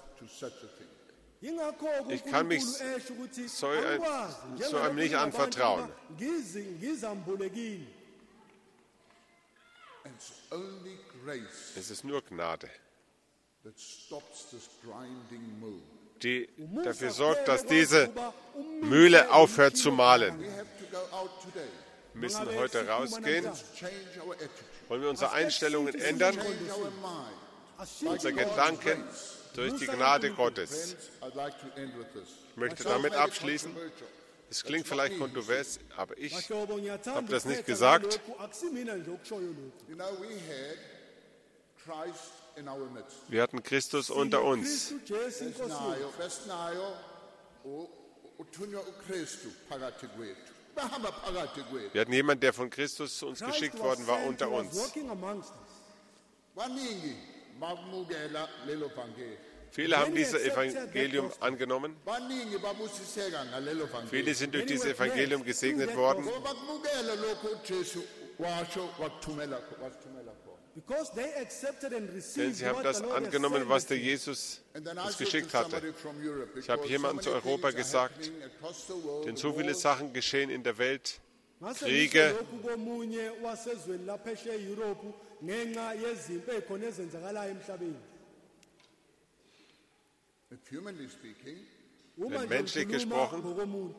ich kann mich so, ein, so einem nicht anvertrauen. Es ist nur Gnade, die dafür sorgt, dass diese Mühle aufhört zu mahlen. Wir müssen heute rausgehen. Wollen wir unsere Einstellungen ändern? Unsere Gedanken durch die Gnade Gottes. Ich möchte damit abschließen. Es klingt vielleicht kontrovers, aber ich habe das nicht gesagt. Wir hatten Christus unter uns. Wir hatten jemanden, der von Christus zu uns geschickt worden war, unter uns. Viele haben dieses Evangelium angenommen. Viele sind durch dieses Evangelium gesegnet worden. Denn sie haben das angenommen, was der Jesus uns geschickt hatte. Ich habe jemandem zu Europa gesagt, denn so viele Sachen geschehen in der Welt, Kriege, wenn menschlich gesprochen,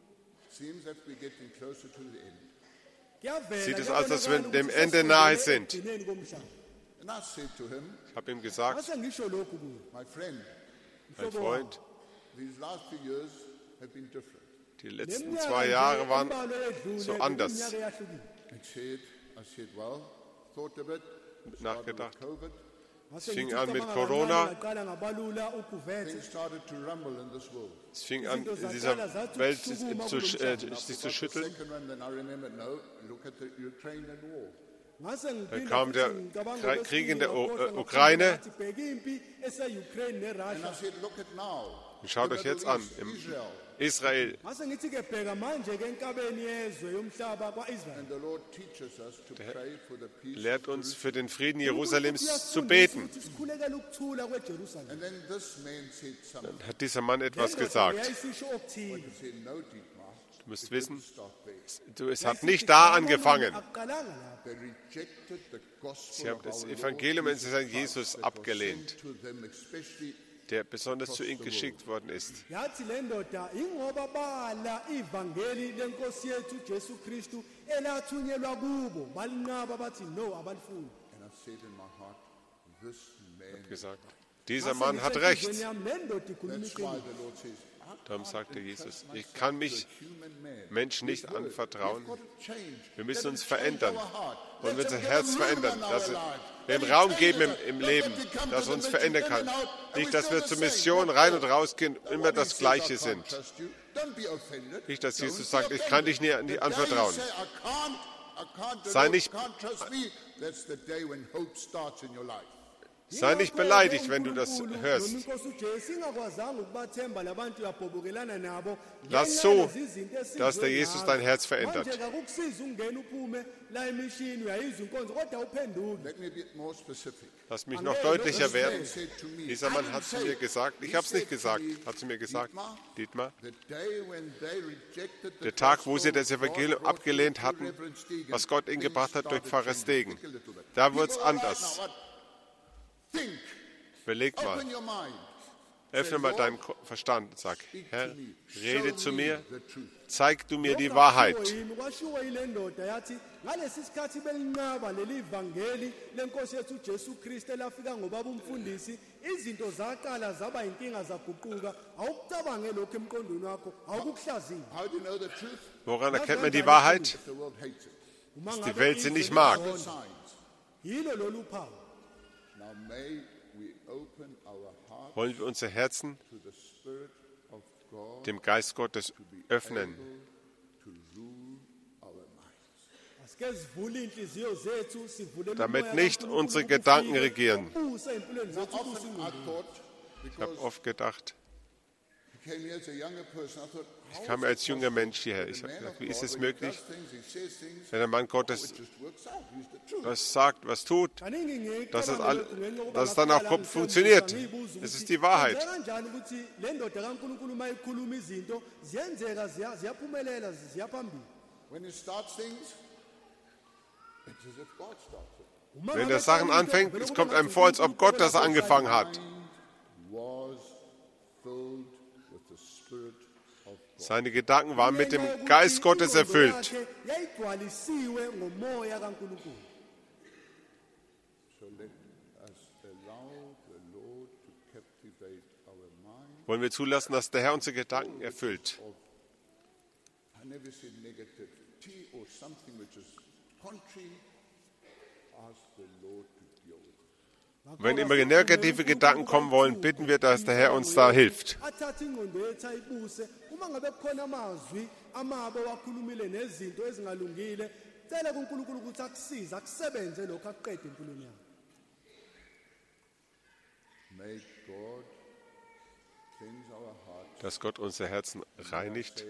sieht es aus, als wenn wir dem Ende nahe sind. Ich habe ihm gesagt, mein Freund, die letzten zwei Jahre waren so anders. Nachgedacht. Es fing an mit Corona. Es fing an, in dieser Welt zu, äh, sich zu schütteln. Dann kam der Krieg in der U- Ukraine. Und schaut euch jetzt an, im Israel. Der lehrt uns, für den Frieden Jerusalems zu beten. Dann hat dieser Mann etwas gesagt. Du musst wissen, es hat nicht da angefangen. Sie haben das Evangelium in Jesus abgelehnt, der besonders zu ihnen geschickt worden ist. Ich habe gesagt, dieser Mann hat recht. Darum sagte Jesus, ich kann mich Menschen nicht anvertrauen. Wir müssen uns verändern und unser Herz verändern, dass wir einen Raum geben im, im Leben, dass er uns verändern kann. Nicht, dass wir zur Mission rein und rausgehen und immer das Gleiche sind. Nicht, dass Jesus sagt, ich kann dich nicht, nicht anvertrauen. Sei nicht, sei nicht beleidigt, wenn du das hörst. Lass so, dass der Jesus dein Herz verändert. Lass mich noch deutlicher werden. Dieser Mann hat zu mir gesagt, ich habe es nicht gesagt, hat zu mir gesagt, Dietmar, der Tag, wo sie das Evangelium abgelehnt hatten, was Gott ihnen gebracht hat durch Pfarrer Stegen, da wurde es anders. Überleg mal, öffne mal deinen Verstand und sag, Herr, rede zu mir, zeig du mir die Wahrheit. Woran erkennt man die Wahrheit? Dass die Welt sie nicht mag. Wollen wir unsere Herzen dem Geist Gottes öffnen, damit nicht unsere Gedanken regieren. Ich habe oft gedacht, ich kam als junger Mensch hierher. Ich habe gedacht, wie ist es möglich, wenn der Mann Gottes was sagt, was tut, dass es, all, dass es dann auch funktioniert. Es ist die Wahrheit. Wenn er Sachen anfängt, es kommt einem vor, als ob Gott das angefangen hat. Seine Gedanken waren mit dem Geist Gottes erfüllt. Wollen wir zulassen, dass der Herr unsere Gedanken erfüllt? Wenn immer negative Gedanken kommen wollen, bitten wir, dass der Herr uns da hilft. Dass Gott unser Herzen reinigt,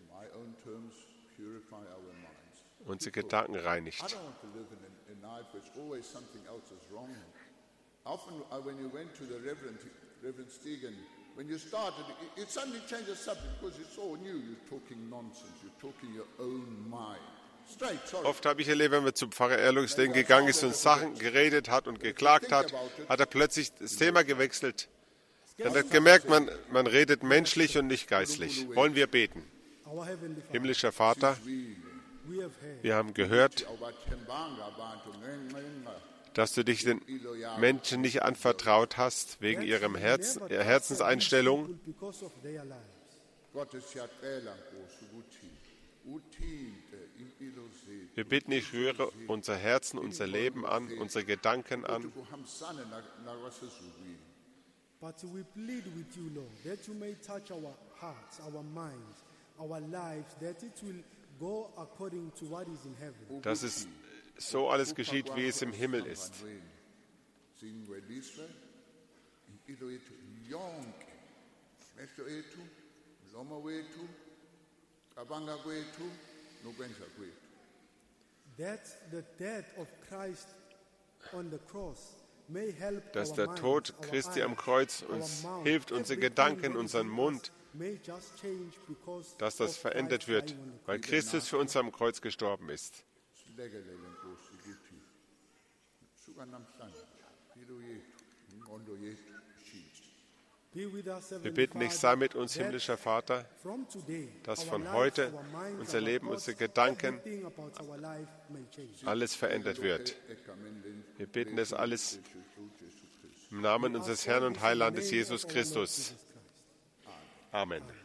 unsere Gedanken reinigt. Often, uh, when you went to the Reverend, Reverend Stegen, when you started, it, it suddenly changed the subject because it's so new. You're talking nonsense. You're talking your own mind. Straight, sorry. Oft habe ich erlebt, wenn wir zum Pfarrer Erlung Stegen gegangen ist und Sachen geredet hat und geklagt hat, hat er plötzlich das Thema gewechselt. Dann hat gemerkt, man, man redet menschlich und nicht geistlich. Wollen wir beten? Himmlischer Vater, wir haben gehört, dass du dich den Menschen nicht anvertraut hast, wegen ihrem Herz, ihrer Herzenseinstellung. Wir bitten dich, rühre unser Herzen, unser Leben an, unsere Gedanken an. Dass es so alles geschieht, wie es im Himmel ist. Dass der Tod Christi am Kreuz uns hilft, unsere Gedanken, unseren Mund, dass das verändert wird, weil Christus für uns am Kreuz gestorben ist. Wir bitten dich, sei mit uns, himmlischer Vater, dass von heute unser Leben, unsere Gedanken, alles verändert wird. Wir bitten das alles im Namen unseres Herrn und Heilandes Jesus Christus. Amen.